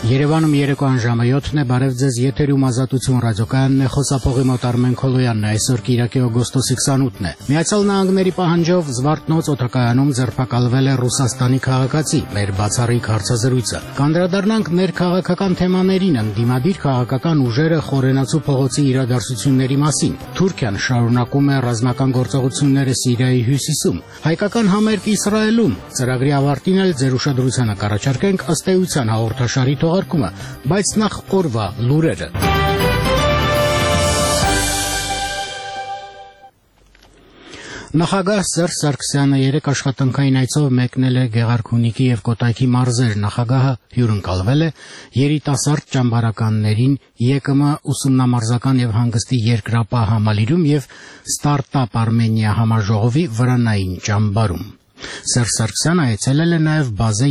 Երևանում երեկոյան ժամը 7-ն է, բարև ձեզ, եթերում Ազատություն ռադիոկայանն է, խոսափողի մոտ Արմեն Քոլոյանն է, այսօր Կիրակի օգոստոսի 28-ն է։ Միացյալ Նահանգների պահանջով Զվարթնոց օդակայանում ձերբակալվել է Ռուսաստանի քաղաքացի, մեր բացառիկ հարցազրույցը։ Կանդրադառնանք ներքաղաքական թեմաներին, ընդդիմադիր քաղաքական ուժերը խորենացու փողոցի իրադարձությունների մասին։ Թուրքիան շարունակում է ռազմական գործողությունները Սիրիայի հյուսիսում, հայկական համերգ Իսրայելում, ծրագրի ավարտին էլ ձեր ուշադրությանը կառաջարկենք ըստ էության հաղորդաշարի թողարկումը, բայց նախ օրվա լուրերը։ Նախագահ Սերժ Սարգսյանը երեկ աշխատանքային այցով մեկնել է Գեղարքունիքի եւ Կոտայքի մարզեր։ Նախագահը հյուրընկալվել է երիտասարդ ճամբարականներին ԵԿՄ ուսումնամարզական եւ հանգստի երկրապահ համալիրում եւ Ստարտափ Արմենիա համաժողովի վրանային ճամբարում։ Սերժ Սարգսյանը այցելել է նաև Բազե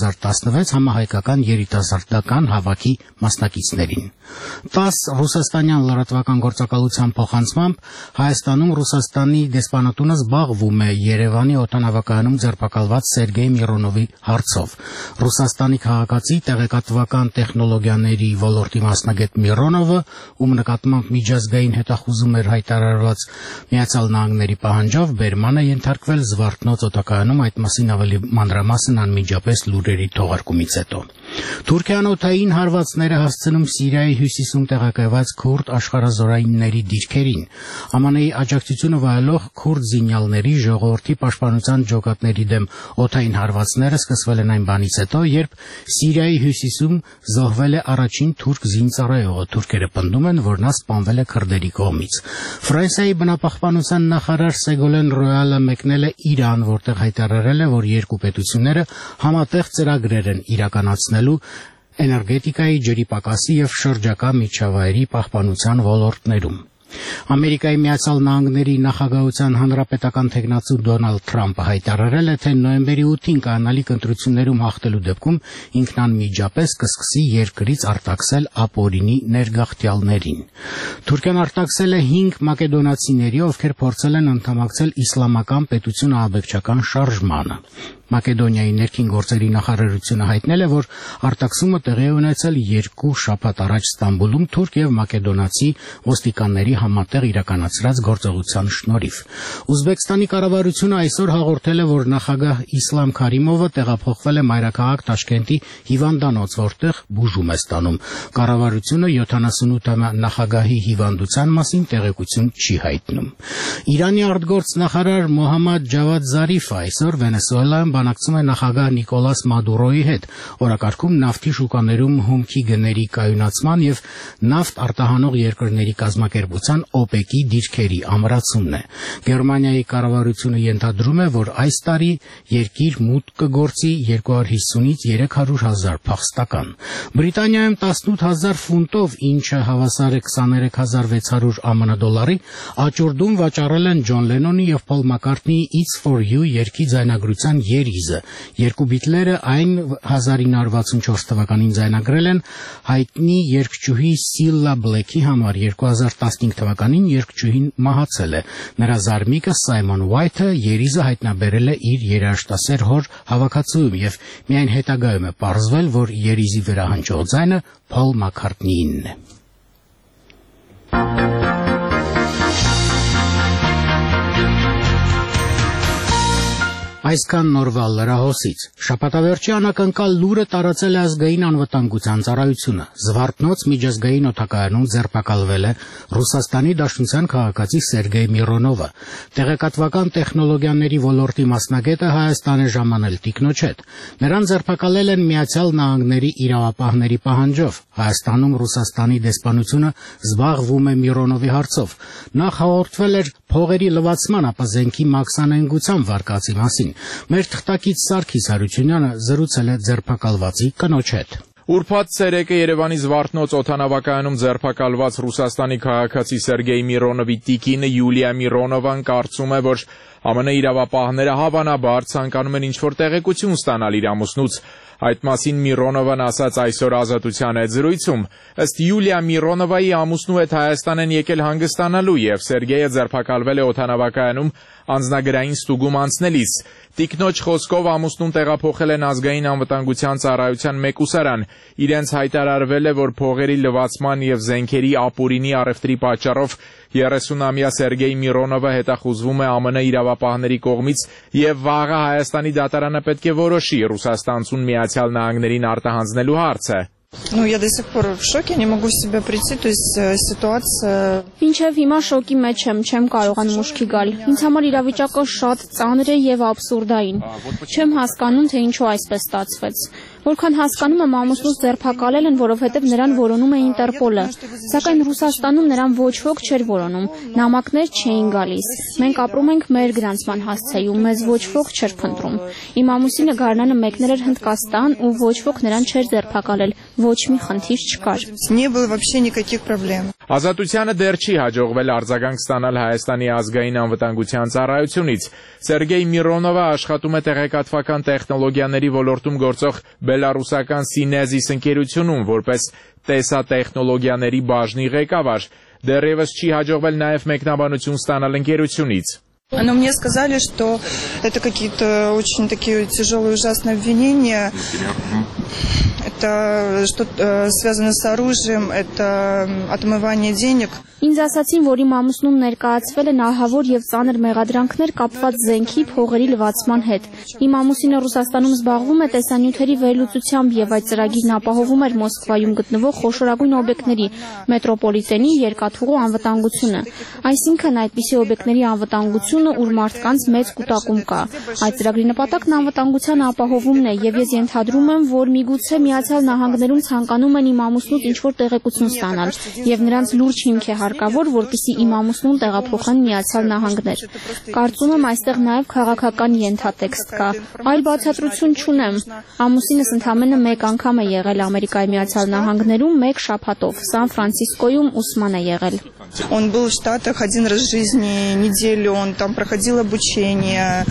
2016 համահայկական երիտասարդական հավաքի մասնակիցներին։ 10 ռուսաստանյան լրատվական գործակալության փոխանցմամբ Հայաստանում Ռուսաստանի դեսպանատունը զբաղվում է Երևանի օդանավակայանում ձերբակալված Սերգեյ Միրոնովի հարցով։ Ռուսաստանի քաղաքացի տեղեկատվական տեխնոլոգիաների ոլորտի մասնագետ Միրոնովը, ում նկատմամբ միջազգային հետախուզում էր հայտարարված Միացյալ Նահանգների պահանջով, բերման է ենթարկվել Զվարթնոց օդակայանում, այդ մասին ավելի մանրամասն անմիջապես լուրերի թողարկումից հետո։ Թուրքիան օդային հարվածներ է հասցնում Սիրիայի հյուսիսում տեղակայված քուրդ աշխարհազորայինների դիրքերին։ ԱՄՆ-ի աջակցությունը վայելող քուրդ զինյալների ժողովրդի պաշտպանության ջոկատների դեմ օդային հարվածները սկսվել են այն բանից հետո, երբ Սիրիայի հյուսիսում զոհվել է առաջին թուրք զինծառայողը։ Թուրքերը պնդում են, որ նա սպանվել է քրդերի կողմից։ Ֆրանսիայի բնապահպանության նախարար Սեգոլեն Ռոյալը մեկնել է Իրան, որտեղ հայտարարել է, որ երկու պետությունները համատեղ ծրագրեր են իրականացնելու էներգետիկայի, ջրի պակասի եւ շրջակա միջավայրի պահպանության ոլորտներում։ Ամերիկայի Միացյալ Նահանգների նախագահության հանրապետական թեկնածու Դոնալդ Թրամփը հայտարարել է, թե նոյեմբերի 8-ին կանալիք ընտրություններում հաղթելու դեպքում ինքն անմիջապես կսկսի երկրից արտաքսել ապօրինի ներգաղթյալներին։ Թուրքիան արտաքսել է 5 մակեդոնացիների, ովքեր փորձել են անդամակցել իսլամական պետություն ահաբեկչական շարժմանը։ Մակեդոնիայի ներքին գործերի նախարարությունը հայտնել է, որ արտաքսումը տեղի է ունեցել 2 շաբաթ առաջ Ստամբուլում թուրք եւ մակեդոնացի ոստիկանների համատեղ իրականացրած գործողության շնորհիվ։ Ուզբեկստանի կառավարությունը այսօր հաղորդել է, որ նախագահ Իսլամ Քարիմովը տեղափոխվել է մայրաքաղաք Տաշկենտի հիվանդանոց, որտեղ բուժում է ստանում։ Կառավարությունը 78-ամյա նախագահի հիվանդության մասին տեղեկություն չի հայտնում։ Իրանի արտգործնախարար Մոհամմադ Ջավադ Զարիֆը այսօր Վենեսուելայում բանակցում է նախագահ Նիկոլաս Մադուրոյի հետ, օրակարգում նավթի շուկաներում հումքի գների կայունացման եւ նավթ արտահանող երկրների կազմակերպության OPEC-ի դիրքերի ամրացումն է։ Գերմանիայի կառավարությունը ենթադրում է, որ այս տարի երկիր մուտք կգործի 250-ից 300,000 փախստական։ Բրիտանիայում 18,000 ֆունտով, ինչը հավասար է 23,600 ԱՄՆ դոլարի, աճուրդում վաճառել են Ջոն Լենոնի եւ Փոլ Մակքարթնիի It's for You երգի ձայնագրության երիզը։ Երկու բիթլերը այն 1964 թվականին ձայնագրել են հայտնի երգչուհի Սիլլա Բլեքի համար։ 2015 թվականին երգչուհին մահացել է։ Նրա զարմիկը Սայմոն Ուայթը երիզը հայտնաբերել է իր երաժշտասեր հոր հավաքածուում եւ միայն հետագայում է պարզվել, որ երիզի վերահանջող ձայնը Փոլ Մակքարթնիինն է։ Այսքան նորվա լրահոսից։ Շաբաթավերջի անակնկալ լուրը տարածել է ազգային անվտանգության ծառայությունը։ Զվարթնոց միջազգային օդակայանում ձերբակալվել է Ռուսաստանի Դաշնության քաղաքացի Սերգեյ Միրոնովը։ Տեղեկատվական տեխնոլոգիաների ոլորտի մասնագետը Հայաստան է ժամանել տիկնոջ հետ։ Նրան ձերբակալել են Միացյալ Նահանգների իրավապահների պահանջով։ Հայաստանում Ռուսաստանի դեսպանությունը զբաղվում է Միրոնովի հարցով։ Նախ հաղորդվել էր փողերի լվացման, ապա զենքի մաքսանենգության վարկածի մասին։ Մեր թղթակից Սարգիս Հարությունյանը զրուցել է ձերբակալվածի կնոջ հետ։ Ուրբաթ ցերեկը Երևանի Զվարթնոց օդանավակայանում ձերբակալված Ռուսաստանի քաղաքացի Սերգեյ Միրոնովի տիկինը Յուլիա Միրոնովան կարծում է, որ ԱՄՆ իրավապահները հավանաբար ցանկանում են ինչ-որ տեղեկություն ստանալ իր ամուսնուց։ Այդ մասին Միրոնովան ասաց այսօր Ազատության հետ զրույցում։ Ըստ Յուլիա Միրոնովայի ամուսնու հետ Հայաստան են եկել հանգստանալու եւ Սերգեյը ձերբակալվել է օդանավակայանում անձնագրային ստուգում անցնելիս։ Տիկնոջ խոսքով ամուսնուն տեղափոխել են ազգային անվտանգության ծառայության մեկուսարան։ Իրենց հայտարարվել է, որ փողերի լվացման եւ զենքերի ապօրինի առևտրի պատճառով 30-ամյա Սերգեյ Միրոնովը հետախուզվում է ԱՄՆ իրավապահների կողմից եւ վաղը Հայաստանի դատարանը պետք է որոշի Ռուսաստանցուն Միացյալ Նահանգներին արտահանձնելու հարցը։ Я до сих пор в шоке, не могу в себя прийти, то есть ситуация... Մինչև հիմա շոկի մեջ չեմ կարողանում ուշքի գալ։ Ինձ համար իրավիճակը շատ ծանր է եւ աբսուրդային։ Չեմ հասկանում, թե ինչու այսպես ստացվեց։ Որքան հասկանում եմ, ամուսնուս ձերբակալել են, որովհետև նրան որոնում է Ինտերպոլը։ Սակայն Ռուսաստանում նրան ոչ ոք չէր որոնում։ Նամակներ չէին գալիս։ Մենք ապրում ենք մեր գրանցման հասցեում, մեզ ոչ ոք չէր փնտրում։ Իմ ամուսինը գարնանը մեկնել էր Հնդկաստան ու ոչ ոք նրան չէր ձերբակալել։ Ոչ մի խնդիր չկար։ Не было вообще никаких проблем. Ազատությանը դեռ չի հաջողվել արձագանք ստանալ Հայաստանի ազգային անվտանգության ծառայությունից։ Սերգեյ Միրոնովը աշխատում է տեղեկատվական տեխնոլոգիաների ոլորտում գործող բելարուսական Սինեզիս ընկերությունում որպես տեսատեխնոլոգիաների բաժնի ղեկավար։ Դեռևս չի հաջողվել նաև մեկնաբանություն ստանալ ընկերությունից։ Но мне сказали, что это какие-то очень такие тяжелые, ужасные обвинения. Это что-то связано с оружием, это отмывание денег. Ինձ ասացին, որ իմ ամուսնուն ներկայացվել են ահավոր եւ ծանր մեղադրանքներ կապված զենքի փողերի լվացման հետ։ Իմ ամուսինը Ռուսաստանում զբաղվում է տեսանյութերի վերլուծությամբ եւ այդ ծրագիրն ապահովում էր Մոսկվայում գտնվող խոշորագույն օբյեկտների մետրոպոլիտենի երկաթուղու անվտանգությունը։ Այսինքն այդպիսի օբյեկտների անվտանգությունը, ուր մարդկանց մեծ կուտակում կա։ Այդ ծրագրի նպատակն անվտանգության ապահովումն է եւ ես ենթադրում եմ, որ միգուցե Միացյալ Նահանգներում ցանկանում են իմ ամուսնուց ինչ-որ տեղեկություն ստանալ եւ նրանց լուրջ հիմք է հարկավոր, որպեսզի իմ ամուսնուն տեղափոխեն Միացյալ Նահանգներ։ Կարծում եմ այստեղ նաև քաղաքական ենթատեքստ կա։ Այլ բացատրություն չունեմ։ Ամուսինս ընդամենը մեկ անգամ է եղել Ամերիկայի Միացյալ Նահանգներում մեկ շաբաթով։ Սան Ֆրանցիսկոյում ուսման է եղել։ Он был в Штатах один раз в жизни, неделю, он там проходил обучение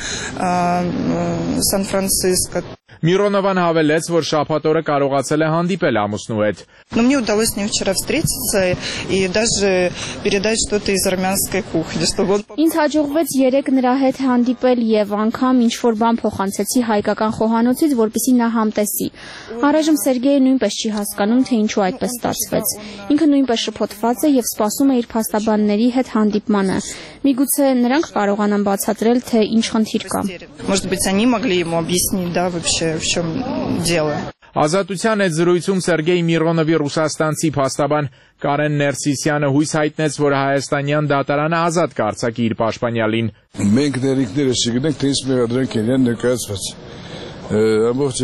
в Сан-Франциско. Միրոնովան հավելեց, որ շաբաթօրը կարողացել է հանդիպել ամուսնու հետ։ Но мне удалось с ним вчера встретиться и даже передать что-то из армянской кухни, чтобы он... Ինձ հաջողվեց 3 նրա հետ հանդիպել եւ անգամ ինչ-որ բան փոխանցեցի հայկական խոհանոցից, որպեսզի նա համտեսի։ Առայժմ Սերգեյը նույնպես չի հասկանում, թե ինչու այդպես ստացվեց։ Ինքը նույնպես շփոթված է եւ սպասում է իր փաստաբանների հետ հանդիպմանը։ Միգուցե նրանք կարողանան բացատրել, թե ինչ խնդիր կա։ Может быть, они могли ему объяснить, да, вообще в чем дело. Ազատության հետ զրույցում Սերգեյ Միրոնովի ռուսաստանցի փաստաբան Կարեն Ներսիսյանը հույս հայտնեց, որ հայաստանյան դատարանը ազատ կարձակի իր պաշտպանյալին։ Մենք դերիկները չգիտենք, թե ինչ մեղադրանք են ներկայացված։ Ամբողջ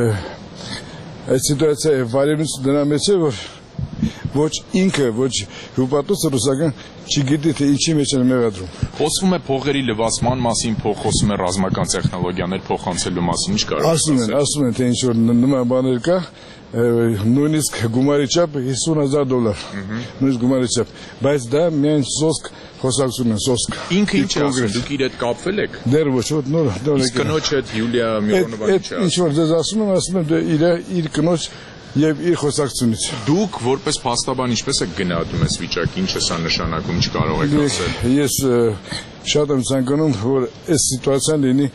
այդ սիտուացիայի վարելուց դրա մեջ է, որ ոչ ինքը, ոչ հյուպատոսը ռուսական չգիտի, թե ինչի մեջ են մեղադրում։ Խոսվում է փողերի լվացման մասին, խոսում է ռազմական տեխնոլոգիաներ փոխանցելու մասին, ինչ կարող է։ Ասում են, թե ինչ որ նման բաներ կա, նույնիսկ գումարի չափ $50,000, նույնիսկ գումարի չափ, բայց դա միայն սոսկ խոսակցություն է, սոսկ։ Ինքը ինչ է ասում, դուք իր հետ կապվել եք։ Դեռ ոչ, ոտ նոր։ Իսկ կնոջ հետ Յուլիա Միրոնովան ինչ է ասում։ Ինչ որ ձեզ ասում եմ, իր կնոջ եւ իր խոսակցությունից։ Դուք որպես փաստաբան ինչպես եք գնահատում այս վիճակը, ինչ է սա նշանակում, ինչ կարող եք ասել։ Ես շատ եմ ցանկանում, որ այս սիտուացիան լինի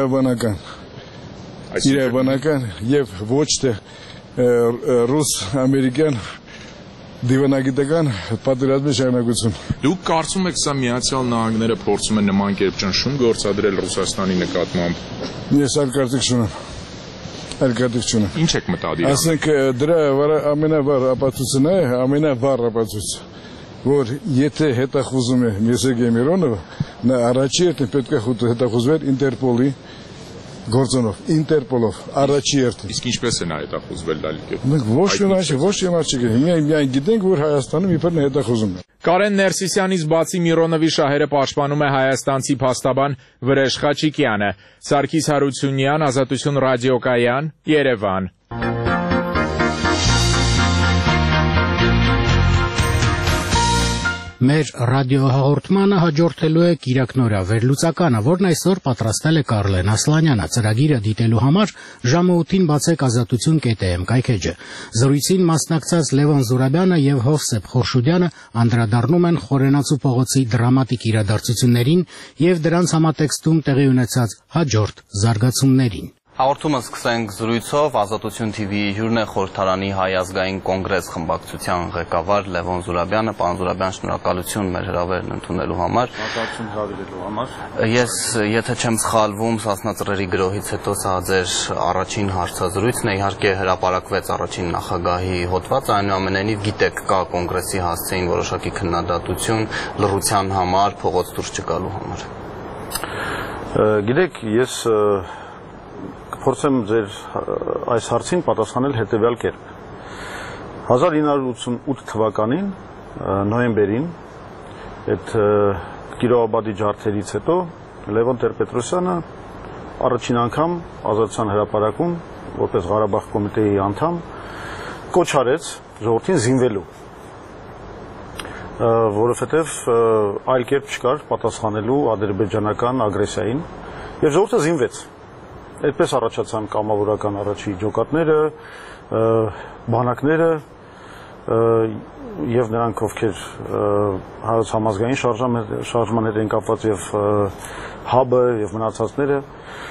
իրավաբանական եւ ոչ թե ռուս-ամերիկյան դիվանագիտական պատերազմի շարունակություն։ Դուք կարծում եք սա Միացյալ Նահանգները փորձում են նման կերպ ճնշում գործադրել Ռուսաստանի նկատմամբ։ Ես այլ կարծիք չունեմ։ Ինչ եք մտադիր։ Ասենք դրա ամենավառ ապացույցն է, ամենավառ ապացույցը, որ եթե հետախուզում է Սերգեյ Միրոնովը, նա առաջի երթին պետք է հետախուզվեր Ինտերպոլի գործոնով, Ինտերպոլով, առաջի երթին։ Իսկ ինչպես է նա հետախուզվել Լալիկետ։ Մենք ոչ մի չգիտենք, միայն գիտենք, որ Հայաստանում իբր հետախուզում է։ Կարեն Ներսիսյանից բացի Միրոնովի շահերը պաշտպանում է հայաստանցի փաստաբան Վրեժ Խաչիկյանը։ Սարգիս Հարությունյան, Ազատություն ռադիոկայան, Երևան։ Մեր ռադիոհաղորդմանը հաջորդելու է Կիրակնորյա վերլուծականը, որն այսօր պատրաստել է Կարլեն Ասլանյանը։ Ծրագիրը դիտելու համար ժամը 8-ին բացեք azatutun.am կայքեջը։ Զրույցին մասնակցած Լևոն Զուրաբյանը եւ Հովսեփ Խորշուդյանը անդրադառնում են Խորենացու փողոցի դրամատիկ իրադարձություններին եւ դրանց համատեքստում տեղի ունեցած հաջորդ զարգացումներին։ Հաղորդումը սկսենք զրույցով Ազատություն TV-ի հյուրն է խորհրդարանի Հայ ազգային կոնգրես խմբակցության ղեկավար Լևոն Զուրաբյանը։ Պարոն Զուրաբյան, շնորհակալություն մեր հրավերն ընդունելու համար։ Շնորհակալություն հրավիրելու համար։ Ես, եթե չեմ սխալվում, Սասնա Ծռերի գրոհից հետո սա ձեր առաջին հարցազրույցն է, իհարկե հրապարակվեց առաջին նախագահի հոդվածը, այնուամենայնիվ գիտեք, կա կոնգրեսի հասցեին որոշակի քննադատություն լռության համար, փողոց դուրս չգալու համար։ Գիտեք, ես փորձեմ ձեր այս հարցին պատասխանել հետևյալ կերպ։ 1988 թվականին նոյեմբերին այդ Կիրովաբադի ջարդերից հետո Լևոն Տեր-Պետրոսյանը առաջին անգամ Ազատության հրապարակում որպես Ղարաբաղ կոմիտեի անդամ կոչ արեց ժողովրդին զինվելու, որովհետև այլ կերպ չկար պատասխանելու ադրբեջանական ագրեսիային, եւ ժողովուրդը զինվեց։ Այդպես առաջացան կամավորական առաջի ջոկատները, բանակները եւ նրանք, ովքեր հայոց համազգային շարժման հետ են կապված եւ հաբը եւ մնացածները,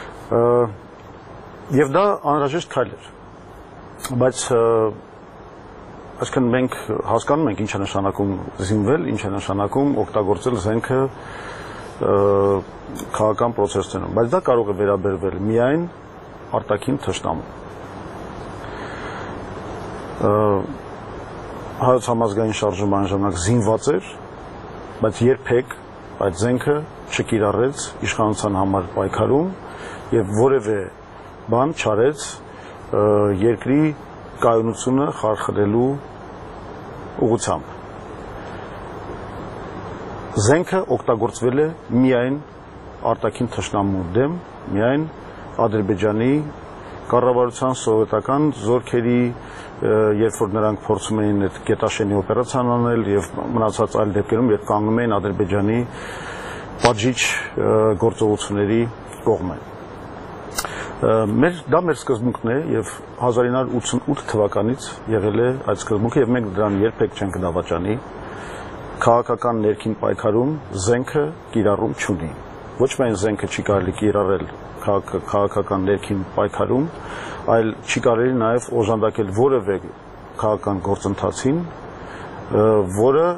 եւ դա անհրաժեշտ քայլ էր։ Բայց այսինքն մենք հասկանում ենք ինչ է նշանակում զինվել, ինչ է նշանակում օգտագործել զենքը քաղաքական process-ներում, բայց դա կարող է վերաբերվել միայն արտաքին թշնամու։ Հայոց համազգային շարժումը ժամանակ զինված էր, բայց երբեք այդ զենքը չկիրառեց իշխանության համար պայքարում եւ որևէ բան չարեց երկրի կայունությունը խարխլելու ուղղությամբ։ Զենքը օգտագործվել է միայն արտաքին թշնամու դեմ, միայն Ադրբեջանի կառավարության սովետական զորքերի, երբ որ նրանք փորձում էին այդ գետաշենի օպերացիան անել եւ մնացած այլ դեպքերում, երբ կանգնում էին Ադրբեջանի պատժիչ գործողությունների կողմը։ Դա մեր սկզբունքն է եւ 1988 թվականից եղել է այդ սկզբունքը եւ մենք դրան երբեք չենք դավաճանի։ Քաղաքական ներքին պայքարում զենքը կիրառում չունի։ Ոչ միայն զենքը չի կարելի կիրառել քաղաքական ներքին պայքարում, այլ չի կարելի նաև օժանդակել որևէ քաղաքական գործընթացին, որը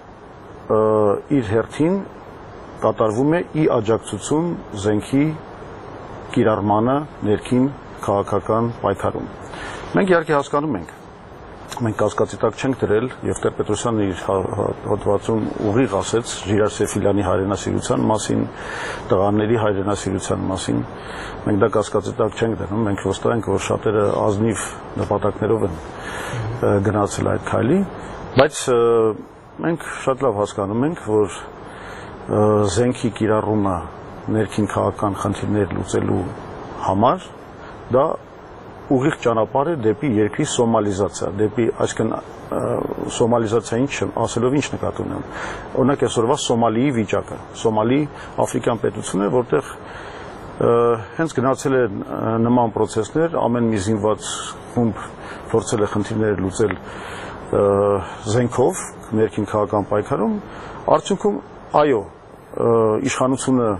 իր հերթին կատարվում է ի աջակցություն զենքի կիրառմանը ներքին քաղաքական պայքարում։ Մենք իհարկե հասկանում ենք, մենք կասկածի տակ չենք դրել եւ Տեր-Պետրոսյանը իր հոդվածում ուղիղ ասեց Ժիրար Սեֆիլյանի հայրենասիրության մասին, տղաների հայրենասիրության մասին։ Մենք դա կասկածի տակ չենք դնում, մենք վստահ ենք, որ շատերը ազնիվ նպատակներով են գնացել այդ քայլի, բայց մենք շատ լավ հասկանում ենք, որ զենքի կիրառումը ներքին քաղաքական խնդիրներ լուծելու համար դա ուղիղ ճանապարհ է դեպի երկրի սոմալիզացիա, դեպի, այսինքն սոմալիզացիային ասելով ինչ նկատի ունեմ։ Օրինակ այսօրվա Սոմալիի վիճակը, Սոմալի աֆրիկյան պետություն է, որտեղ հենց գնացել է նման process-ներ, ամեն մի զինված խումբ փորձել է խնդիրները լուծել զենքով, ներքին քաղաքական պայքարում, արդյունքում այո, իշխանությունը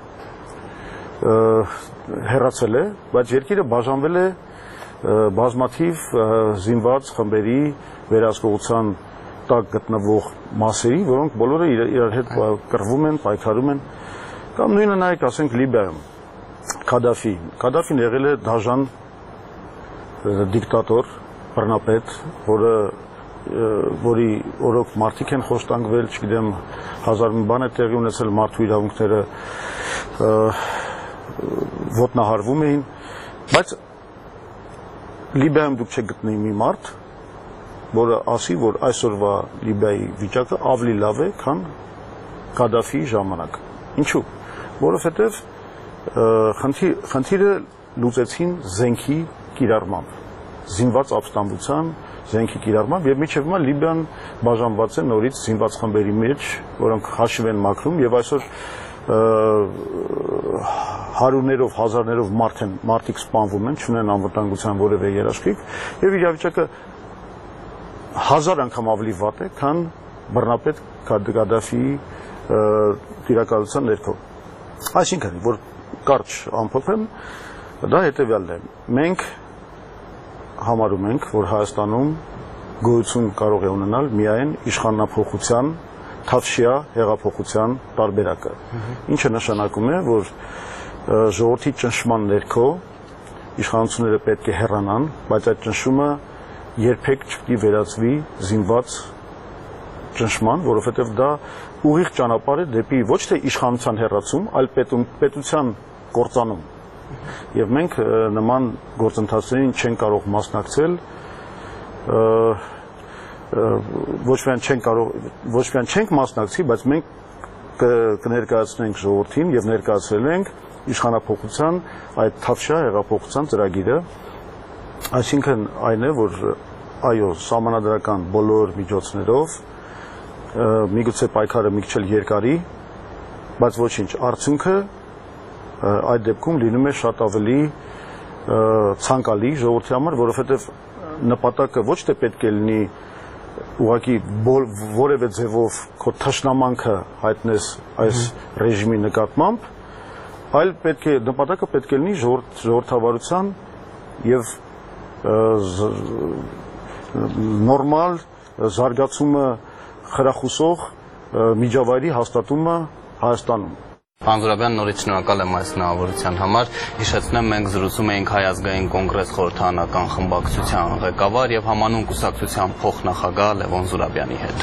հեռացել է, բայց երկիրը բաժանվել է բազմաթիվ զինված խմբերի վերահսկողության տակ գտնվող մասերի, որոնք բոլորը իրար հետ կռվում են, պայքարում են, կամ նույնը նայեք, ասենք Լիբիայում, Քադաֆին եղել է դաժան դիկտատոր, բռնապետ, որի օրոք մարդիկ են խոշտանգվել, չգիտեմ, հազար մի բան է տեղի ունեցել, մարդու իրավունքները ոտնահարվում էին, բայց Լիբիայում դուք չեք գտնի մի մարդ, որը ասի, որ այսօրվա Լիբիայի վիճակը ավելի լավ է, քան Քադաֆիի ժամանակ։ Ինչու՞։ Որովհետև խնդիրը լուծեցին զենքի կիրառմամբ, զինված ապստամբության, զենքի կիրառմամբ եւ միջև հիմա Լիբիան բաժանված է նորից զինված խմբերի մեջ, որոնք հաշիվ են մաքրում եւ այսօր հարյուրներով, հազարներով մարդիկ սպանվում են, չունեն անվտանգության որևէ երաշխիք եւ իրավիճակը 1000 անգամ ավելի վատ է, քան բռնապետ Գադաֆիի տիրակալության ներքո։ Այսինքն, որ կարճ ամփոփեմ, դա հետեւյալն է. մենք համարում ենք, որ Հայաստանում գոյություն կարող է ունենալ միայն իշխանափոխության, թավշյա հեղափոխության տարբերակը, ինչը նշանակում է, որ ժողովրդի ճնշման ներքո իշխանությունները պետք է հեռանան, բայց այդ ճնշումը երբեք չպետք է վերածվի զինված ճնշման, որովհետև դա ուղիղ ճանապարհ է դեպի ոչ թե իշխանության հեռացում, այլ պետության կործանում։ Եվ մենք նման գործընթացներին չենք կարող մասնակցել, ոչ միայն չենք մասնակցի, բայց մենք կներկայացնենք ժողովրդին եւ ներկայացրել ենք իշխանափոխության այդ թավշյա հեղափոխության ծրագիրը, այսինքն այն է, որ այո, սահմանադրական բոլոր միջոցներով միգուցե պայքարը մի քիչ երկարի, բայց ոչինչ, արդյունքը այդ դեպքում լինում է շատ ավելի ցանկալի ժողովրդի համար, որովհետև նպատակը ոչ թե պետք է լինի ուղղակի որևէ ձևով քո թշնամանքը հայտնես այս ռեժիմի նկատմամբ, այլ նպատակը պետք է լինի ժողովրդավարության եւ նորմալ զարգացումը խրախուսող միջավայրի հաստատումը Հայաստանում։ Պարոն Զուրաբյան, նորից շնորհակալ եմ այս հնարավորության համար։ Հիշեցնեմ, մենք զրուցում էինք Հայ ազգային կոնգրես խորհրդարանական խմբակցության ղեկավար եւ համանուն կուսակցության փոխնախագահ Լևոն Զուրաբյանի հետ։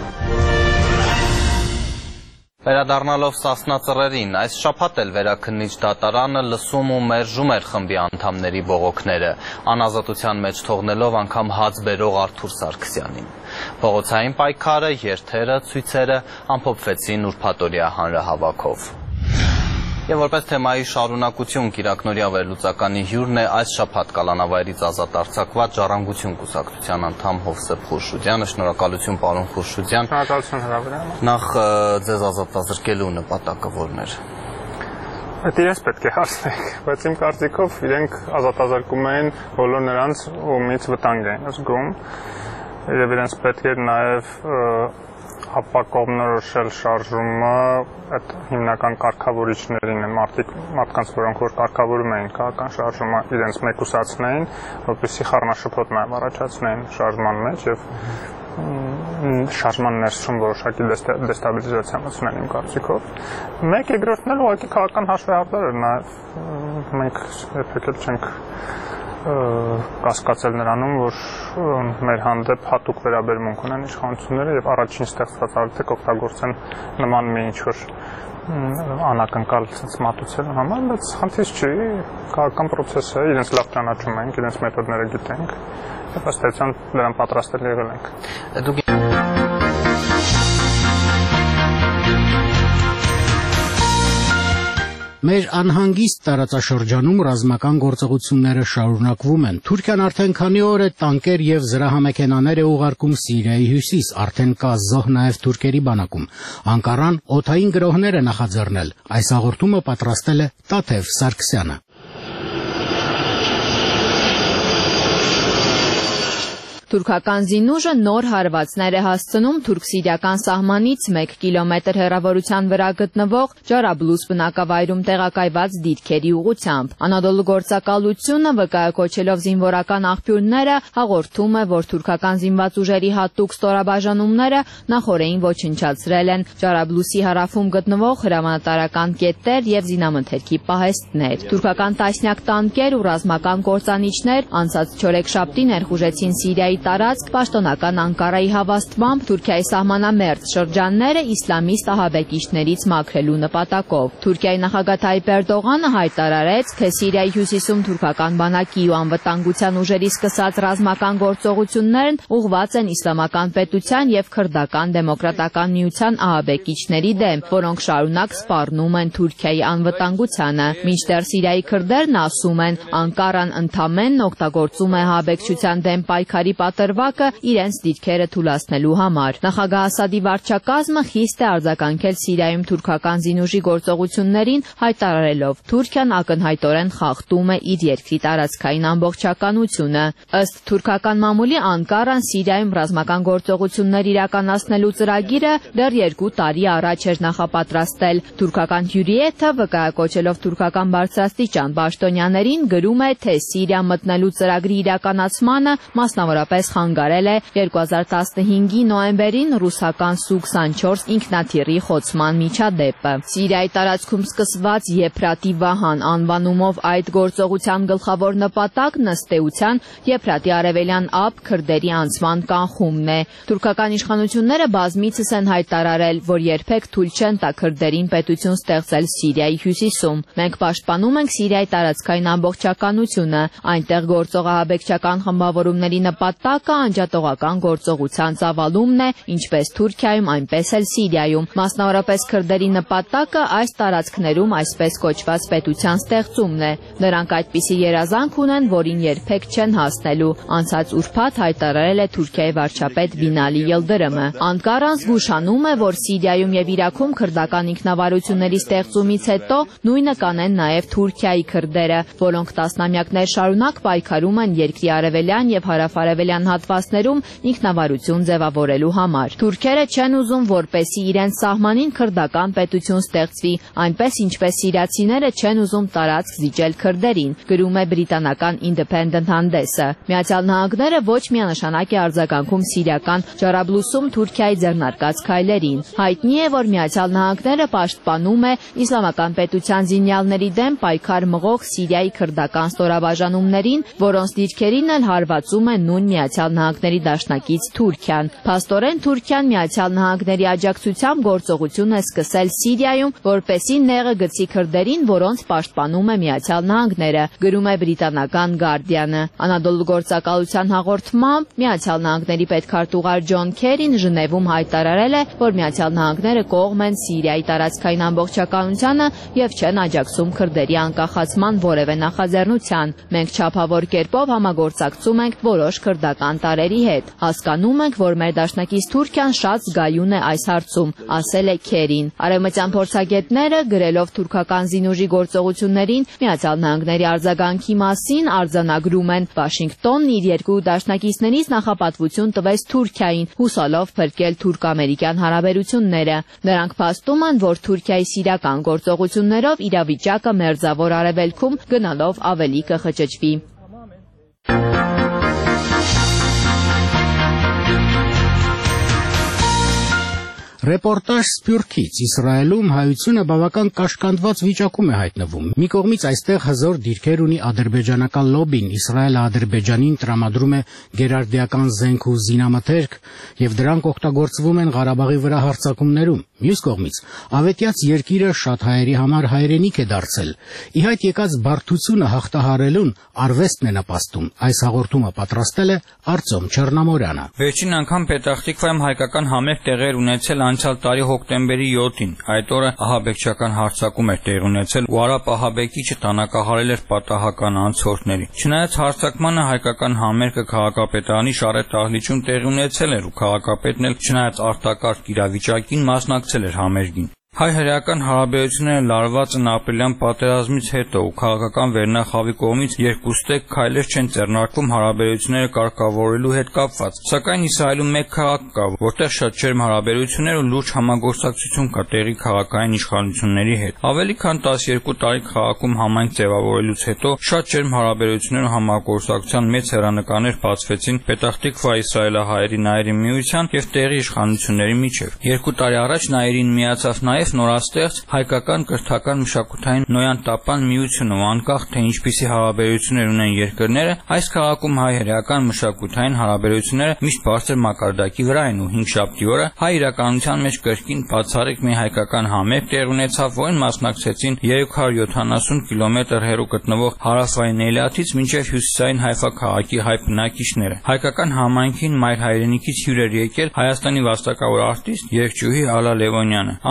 Վերադառնալով Սասնա ծռերին, այս շաբաթ էլ Վերաքննիչ դատարանը լսում ու մերժում էր խմբի անդամների բողոքները, անազատության մեջ թողնելով անգամ հաց բերող Արթուր Սարգսյանին։ Փողոցային պայքարը, երթերը, ցույցերը ամփոփվեցին ուրբաթօրյա հանրահավաքով։ Եվ որպես թեմայի շարունակություն Կիրակնորյա վերլուծականի հյուրն է այս շաբաթ կալանավայրից ազատ արձակված Ժառանգություն կուսակցության անդամ Հովսեփ Խուրշուդյանը։ Շնորհակալություն, պարոն Խուրշուդյան։ Շնորհակալություն հրավերին։ Նախ ձեզ ազատազրկելու նպատակը որն էր։ Այդ իրենց պետք է հարցնենք, բայց իմ կարծիքով իրենք ազատազրկում էին բոլոր նրանց, ումից վտանգ էին զգում, եւ իրենց պետք էր նաեւ ապակողմնորոշել շարժումը այդ հիմնական կարգավորիչներին են մարդկանց, որոնք որ կարգավորում էին քաղաքական շարժումը, իրենց մեկուսացնեին, որպեսզի խառնաշփոթ նաև առաջացնեին շարժման մեջ եւ շարժման ներսում որոշակի դեստաբիլիզացիա մտցնել իմ կարծիքով։ Մեկ երկրորդն էլ ուղղակի քաղաքական հաշվեհարդար էր, նաև մենք երբեք չենք կասկածել նրանում, որ մեր հանդեպ հատուկ վերաբերմունք ունեն իշխանությունները եւ առաջին ստեղծված արդյունք օգտագործեն նման մի ինչ-որ անակնկալ մատուցելու համար, բայց խնդիր չի, քաղաքական process է, իրենց լավ ճանաչում ենք, իրենց մեթոդները գիտենք եւ ըստ էության դրան պատրաստել եղել ենք։ Մեր անհանգիստ տարածաշրջանում ռազմական գործողությունները շարունակվում են։ Թուրքիան արդեն քանի օր է տանկեր եւ զրահամեքենաներ է ուղարկում Սիրիայի հյուսիս, արդեն կա զոհ նաեւ թուրքերի բանակում։ Անկարան օդային գրոհներ է նախաձեռնել։ Այս հաղորդումը պատրաստել է Տաթև Սարգսյանը։ Թուրքական զինուժը նոր հարվածներ է հասցնում թուրք-սիրիական սահմանից 1 կիլոմետր հեռավորության վրա գտնվող Ջարաբլուս բնակավայրում տեղակայված դիրքերի ուղղությամբ։ Անադոլու գործակալությունը վկայակոչելով զինվորական աղբյուրները հաղորդում է, որ թուրքական զինված ուժերի հատուկ ստորաբաժանումները նախօրեին ոչնչացրել են Ջարաբլուսի հարավում գտնվող հրամանատարական կետեր եւ զինամթերքի պահեստներ։ Թուրքական տասնյակ տանկեր ու ռազմական կործանիչներ անցած չորեքշաբթի ներխուժեցին Սիրիայի տարածք պաշտոնական Անկարայի հավաստմամբ Թուրքիայի սահմանամերձ շրջանները իսլամիստ ահաբեկիչներից մաքրելու նպատակով։ Թուրքիայի նախագահ Թայիպ Էրդողանը հայտարարեց, թե Սիրիայի հյուսիսում թուրքական բանակի ու անվտանգության ուժերի սկսած ռազմական գործողություններն ուղղված են իսլամական պետության եւ քրդական դեմոկրատական միության ահաբեկիչների դեմ, որոնք շարունակ սպառնում են Թուրքիայի անվտանգությանը։ Մինչդեռ Սիրիայի քրդերն ասում են, Անկարան ընդամենն օգտագործում է ահաբեկչության դեմ պայքարի պատրվակը իրենց դիրքերը թուլացնելու համար։ Նախագահ Ասադի վարչակազմը խիստ է արձագանքել Սիրիայում թուրքական զինուժի գործողություններին, հայտարարելով Թուրքիան ակնհայտորեն խախտում է իր երկրի տարածքային ամբողջականությունը։ Ըստ թուրքական մամուլի Անկարան Սիրիայում ռազմական գործողություններ իրականացնելու ծրագիրը դեռ 2 տարի առաջ էր նախապատրաստել։ Թուրքական հյուրիեթը վկայակոչելով թուրքական բարձրաստիճան պաշտոնյաներին գրում է, թե Սիրիա մտնելու ծրագրի իրականացմանը մասնավորապես խանգարել է 2015-ի նոյեմբերին ռուսական Սու-24 ինքնաթիռի խոցման միջադեպը։ Սիրիայի տարածքում սկսված Եփրատի Վահան անվանումով այդ գործողության գլխավոր նպատակն ըստ էության Եփրատի արևելյան ափ քրդերի անցման կանխումն է։ Թուրքական իշխանությունները բազմիցս են հայտարարել, որ երբեք թույլ չեն տա քրդերին պետություն ստեղծել Սիրիայի հյուսիսում։ Մենք պաշտպանում ենք Սիրիայի տարածքային ամբողջականությունը, այնտեղ գործող ահաբեկչական խմբավորումների նպատակը անջատողական գործողության ծավալումն է, ինչպես Թուրքիայում, այնպես էլ Սիրիայում։ Մասնավորապես քրդերի նպատակը այս տարածքներում այսպես կոչված պետության ստեղծումն է։ Նրանք այդպիսի երազանք ունեն, որին երբեք չեն հասնելու, անցած ուրբաթ հայտարարել է Թուրքիայի վարչապետ Բինալի Յիլդիրիմը։ Անկարան զգուշանում է, որ Սիրիայում եւ Իրաքում քրդական ինքնավարությունների ստեղծումից հետո նույնը կանեն նաեւ Թուրքիայի քրդերը, որոնք տասնամյակներ շարունակ պայքարում են երկրի արևելյան եւ հարավարևելյան հատվածներում ինքնավարություն ձևավորելու համար։ Թուրքերը չեն ուզում, որպեսզի իրենց սահմանին քրդական պետություն ստեղծվի, այնպես ինչպես սիրիացիները չեն ուզում տարածք զիջել քրդերին, գրում է բրիտանական Independent հանդեսը։ Միացյալ Նահանգները ոչ միանշանակ է արձագանքում սիրիական Ջարաբլուսում Թուրքիայի ձեռնարկած քայլերին։ Հայտնի է, որ Միացյալ Նահանգները պաշտպանում է իսլամական պետության զինյալների դեմ պայքար մղող Սիրիայի քրդական ստորաբաժանումներին, որոնց դիրքերին էլ հարվածում է նույն Միացյալ Նահանգների դաշնակից Թուրքիան։ Փաստորեն Թուրքիան Միացյալ Նահանգների աջակցությամբ գործողություն է սկսել Սիրիայում, որպեսզի նեղը գցի քրդերին, որոնց պաշտպանում է Միացյալ Նահանգները, գրում է բրիտանական Guardian-ը։ Անադոլու գործակալության հաղորդմամբ Միացյալ Նահանգների պետքարտուղար Ջոն Քերին Ժնևում հայտարարել է, որ Միացյալ Նահանգները կողմ են Սիրիայի տարածքային ամբողջականությանը եւ չեն աջակցում քրդերի անկախացման որևէ նախաձեռնության։ Մենք չափավոր կերպով համագործակցում ենք որոշ քրդական տարրերի հետ։ Հասկանում ենք, որ մեր դաշնակից Թուրքիան շատ զգայուն է այս հարցում, ասել է Քերին։ Արևմտյան փորձագետները գրելով թուրքական զինուժի գործողություններին Միացյալ Նահանգների արձագանքի մասին արձանագրում են Վաշինգտոնն իր երկու դաշնակիցներից նախապատվություն տվեց Թուրքիային, հուսալով փրկել թուրք-ամերիկյան հարաբերությունները։ Նրանք փաստում են, որ Թուրքիայի սիրիական գործողություններով իրավիճակը մերձավոր արևելքում գնալով ավելի կխճճվի։ Ռեպորտաժ Սփյուռքից Իսրայելում հայությունը բավական կաշկանդված վիճակում է հայտնվում։ Մի կողմից այստեղ հզոր դիրքեր ունի ադրբեջանական լոբին, Իսրայելը Ադրբեջանին տրամադրում է գերարդիական զենք ու զինամթերք, եւ դրանք օգտագործվում են Ղարաբաղի վրա հարձակումներում։ Մյուս կողմից ավետյաց երկիրը շատ հայերի համար հայրենիք է դարձել։ Ի հայտ եկած բարդությունը հաղթահարելուն արվեստն է նպաստում։ Այս հաղորդումը պատրաստել է Արծոմ Չեռնամորյանը։ Վերջին անգամ Պետախտիկվայում հայկական համերգ տեղեր ունեցել անցյալ տարի հոկտեմբերի 7-ին։ Այդ օրը ահաբեկչական հարձակում էր տեղի ունեցել ու արաբ ահաբեկիչը տանակահարել էր պատահական անցորդների։ Չնայած հարձակմանը հայկական համերգը քաղաքապետարանի շարետ դահլիճում տեղի ունեցել էր ու քաղաքապետն էլ չնայած արտակարգ իրավիճակին մասնակցել էր համերգին։ Հայ-հրեական հարաբերությունները լարված են ապրիլյան պատերազմից հետո ու քաղաքական վերնախավի կողմից երկուստեք քայլեր չեն ձեռնարկվում հարաբերությունները կարգավորելու հետ կապված։ Սակայն Իսրայելում մեկ քաղաք կա, որտեղ շատ ջերմ հարաբերություններ ու լուրջ համագործակցություն կա տեղի քաղաքային իշխանությունների հետ։ Ավելի քան 12 տարի քաղաքում համայնք ձևավորելուց հետո շատ ջերմ հարաբերություններ ու համագործակցության մեծ հեռանկարներ բացվեցին Պետախտիկվա իսրայելահայերի Նայիրի միության եւ տեղի իշխանությունների միջեւ։ 2 տարի առաջ Նայիրին միացավ նաեւ նորաստեղծ հայկական կրթական մշակութային Նոյան Տապան միությունը, անկախ թե ինչպիսի հարաբերություններ ունեն երկրները, այս քաղաքում հայ-հրեական մշակութային հարաբերությունները միշտ բարձր մակարդակի վրա են ու 5 շաբթի օրը հայ իրականության մեջ կրկին բացառիկ մի հայկական համերգ տեղի ունեցավ, որին մասնակցեցին 370 կիլոմետր հեռու գտնվող հարավային Էլաթից մինչև հյուսիսային Հայֆա քաղաքի հայ բնակիչները։ Հայկական համայնքին մայր հայրենիքից հյուր էր եկել Հայաստանի վաստակավոր արտիստ երգչուհի Ալա Լևոնյանը։ Ամիսներ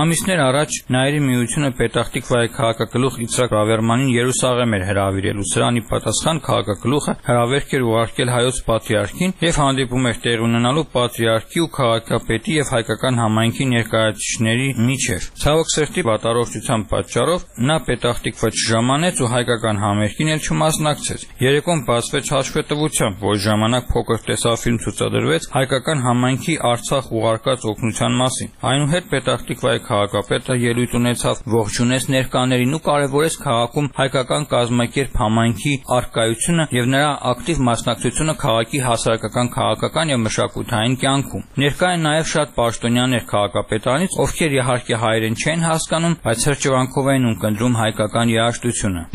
առաջ Նայիրի միությունը Պետախտիկվայի քաղաքագլուխ Իցրակ Ռավերմանին Երուսաղեմ էր հրավիրելու։ Սրան ի պատասխան քաղաքագլուխը հրավերք էր ուղարկել հայոց պատրիարքին եւ հանդիպում էր տեղի ունենալու պատրիարքի ու քաղաքապետի եւ հայկական համայնքի ներկայացուցիչների միջև։ Ցավոք սրտի վատառողջության պատճառով նա Պետախտիկվա չժամանեց ու հայկական համերգին էլ չմասնակցեց։ Երեկոն բացվեց հաշվետվությամբ, որ ժամանակ փոքր տեսաֆիլմ ցուցադրվեց հայկական համայնքի Արցախ ուղարկած օգնության մասին։ Այնուհետ Պետախտիկվայի քաղաքապետը ելույթ ունեցավ, ողջունեց ներկաներին ու կարևորեց քաղաքում հայկական կազմակերպ համայնքի առկայությունը եւ նրա ակտիվ մասնակցությունը քաղաքի հասարակական, քաղաքական եւ մշակութային կյանքում։ Ներկա են նաեւ շատ պաշտոնյաներ քաղաքապետարանից, ովքեր իհարկե հայերեն չեն հասկանում, բայց հրճվանքով էին ունկնդրում հայկական երաժշտությունը։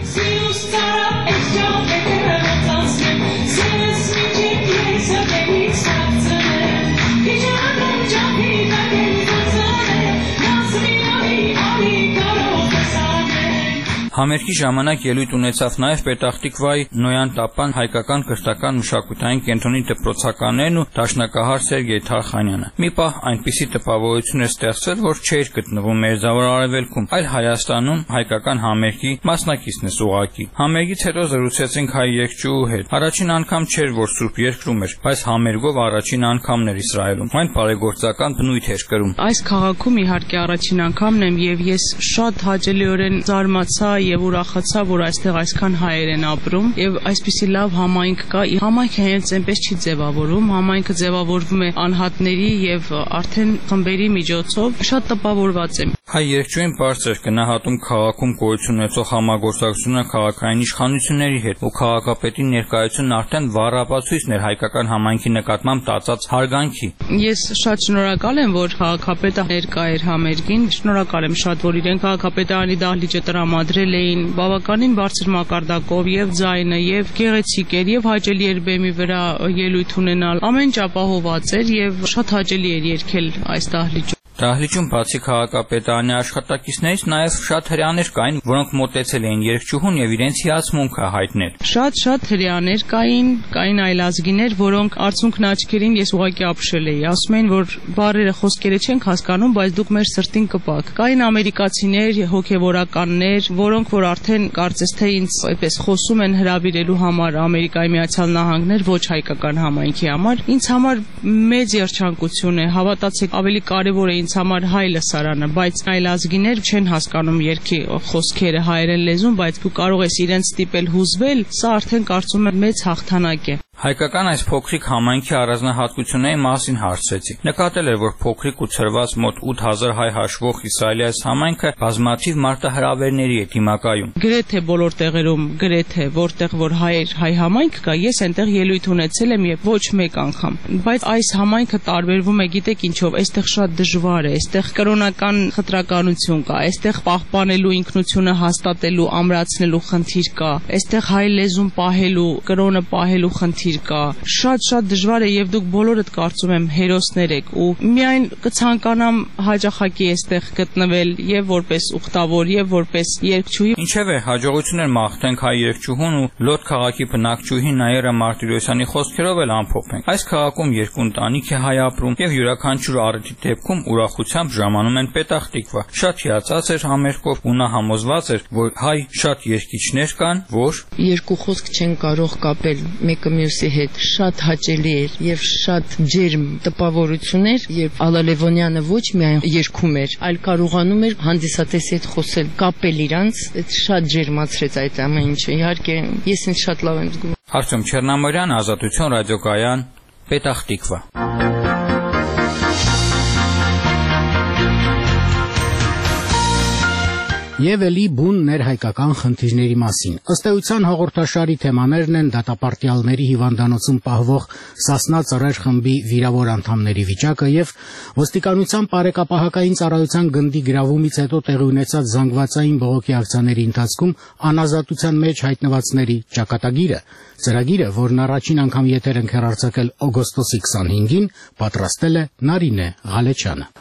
Համերգի ժամանակ ելույթ ունեցավ նաև Պետախտիկվայի Նոյան Տապան հայկական կրթական մշակութային կենտրոնի դպրոցականներն ու դաշնակահար Սերգեյ Թարխանյանը։ Մի պահ այնպիսի տպավորություն էր ստեղծվել, որ չէր գտնվում Մերձավոր Արևելքում, այլ Հայաստանում հայկական համերգի մասնակիցն է ուղղակի։ Համերգից հետո զրուցեցինք հայ երգչուհու հետ։ Առաջին անգամ չէր, որ Սուրբ Երկրում էր, բայց համերգով առաջին անգամն էր Իսրայելում։ Այն բարեգործական բնույթ էր կրում։ Այս քաղաքում իհարկե առաջին անգամն եմ եւ ես շատ հաճելիորեն զարմացա եւ ուրախացա, որ այստեղ այսքան հայեր են ապրում եւ այսպիսի լավ համայնք կա։ Համայնքը հենց այնպես չի ձևավորվում, համայնքը ձևավորվում է անհատների եւ արդեն խմբերի միջոցով։ Շատ տպավորված եմ։ Հայ երգչուհին բարձր գնահատում քաղաքում գոյություն ունեցող համագործակցությունը քաղաքային իշխանությունների հետ ու քաղաքապետի ներկայությունն արդեն վառապացույցն էր հայկական համայնքի նկատմամբ տածած հարգանքի։ Ես շատ շնորհակալ եմ, որ քաղաքապետը ներկա էր համերգին։ Շնորհակալ եմ շատ, որ իրեն քաղաքապետարանի դահլիճը տրամադրել էին բավականին բարձր մակարդակով եւ ձայնը եւ գեղեցիկ էր եւ հաճելի էր բեմի վրա ելույթ ունենալ։ Ամեն ինչ ապահովված էր եւ շատ հաճելի էր երգել այս դահլիճում։ Դահլիճում բացի քաղաքապետարանի աշխատակիցներից նաև շատ հրեաներ կային, որոնք մոտեցել էին երգչուհուն եւ իրենց հիացմունքը հայտնել։ Շատ հրեաներ կային այլազգիներ, որոնք արցունքն աչքերին ես ուղղակի ապշել էի։ Ասում էին, որ բառերը խոսքերը չենք հասկանում, բայց դուք մեր սրտին կպաք։ Կային ամերիկացիներ, հոգեվորականներ, որոնք որ արդեն կարծես թե ինձ այդպես խոսում են հրավիրելու համար Ամերիկայի Միացյալ Նահանգներ, ոչ հայկական համայնքի համար։ Ինձ համար մեծ երջանկություն է, հավատացեք, ավելի կարևոր է ինձ համար հայ լսարանը, բայց այլազգիներ չեն հասկանում երգի խոսքերը հայերեն լեզուն, բայց դու կարող ես իրենց ստիպել հուզվել, սա արդեն կարծում եմ մեծ հաղթանակ է։ Հայկական այս փոքրիկ համայնքի առանձնահատկությունների մասին հարցրեցի։ Նկատել էր, որ փոքրիկ ու ցրված մոտ 8000 հայ հաշվող Իսրայելի այս համայնքը բազմաթիվ մարտահրավերների է դիմակայում։ Գրեթե բոլոր տեղերում, գրեթե որտեղ որ հայ համայնք կա, ես այնտեղ ելույթ ունեցել եմ եւ ոչ մեկ անգամ։ Բայց այս համայնքը տարբերվում է, գիտեք ինչով, այստեղ շատ դժվար է, այստեղ կրոնական խտրականություն կա, այստեղ պահպանելու ինքնությունը հաստատելու, ամրացնելու խնդիր կա, այստեղ հայ լեզուն պահելու, կրոնը պահելու խնդիր կա։ Շատ դժվար է եւ դուք բոլորդ կարծում եմ հերոսներ եք ու միայն կցանկանամ հաճախակի այստեղ գտնվել եւ որպես ուխտավոր եւ որպես երգչուհի։ Ինչևէ, հաջողություններ մաղթենք հայ երգչուհուն ու Լոդ քաղաքի բնակչուհի Նաիրա Մարտիրոսյանի խոսքերով էլ ամփոփենք։ Այս քաղաքում երկու ընտանիք է հայ ապրում եւ յուրաքանչյուր առիթի դեպքում ուրախությամբ ժամանում են Պետախտիկվա։ Շատ հիացած էր համերգով ու նա համոզված էր, որ հայ շատ երգիչներ կան, որ երկու խոսք չեն կարող կապել մեկը մյուսի հետ։ Շատ հաճելի էր եւ շատ ջերմ տպավորություն էր, երբ Ալալևոնյանը ոչ միայն երգում էր, այլ կարողանում էր հանդիսատեսի հետ խոսել, կապել իրանց, այդ շատ ջերմացրեց այդ ամեն ինչը։ Իհարկե, ես ինձ շատ լավ եմ զգում։ Արտем Չեռնամարյան, Ազատություն ռադիոկայան, Պետախտիկվա։ Եվ էլի բուն ներհայկական խնդիրների մասին։ Ըստ էության հաղորդաշարի թեմաներն են դատապարտյալների հիվանդանոցում պահվող Սասնա ծռեր խմբի վիրավոր անդամների վիճակը եւ ոստիկանության բարեկապահական ծառայության գնդի գրավումից հետո տեղի ունեցած զանգվածային բողոքի ակցիաների ընթացքում անազատության մեջ հայտնվածների ճակատագիրը։ Ծրագիրը, որն առաջին անգամ եթեր ենք հեռարձակել օգոստոսի 25-ին, պատրաստել է Նարինե Ղալեչյանը։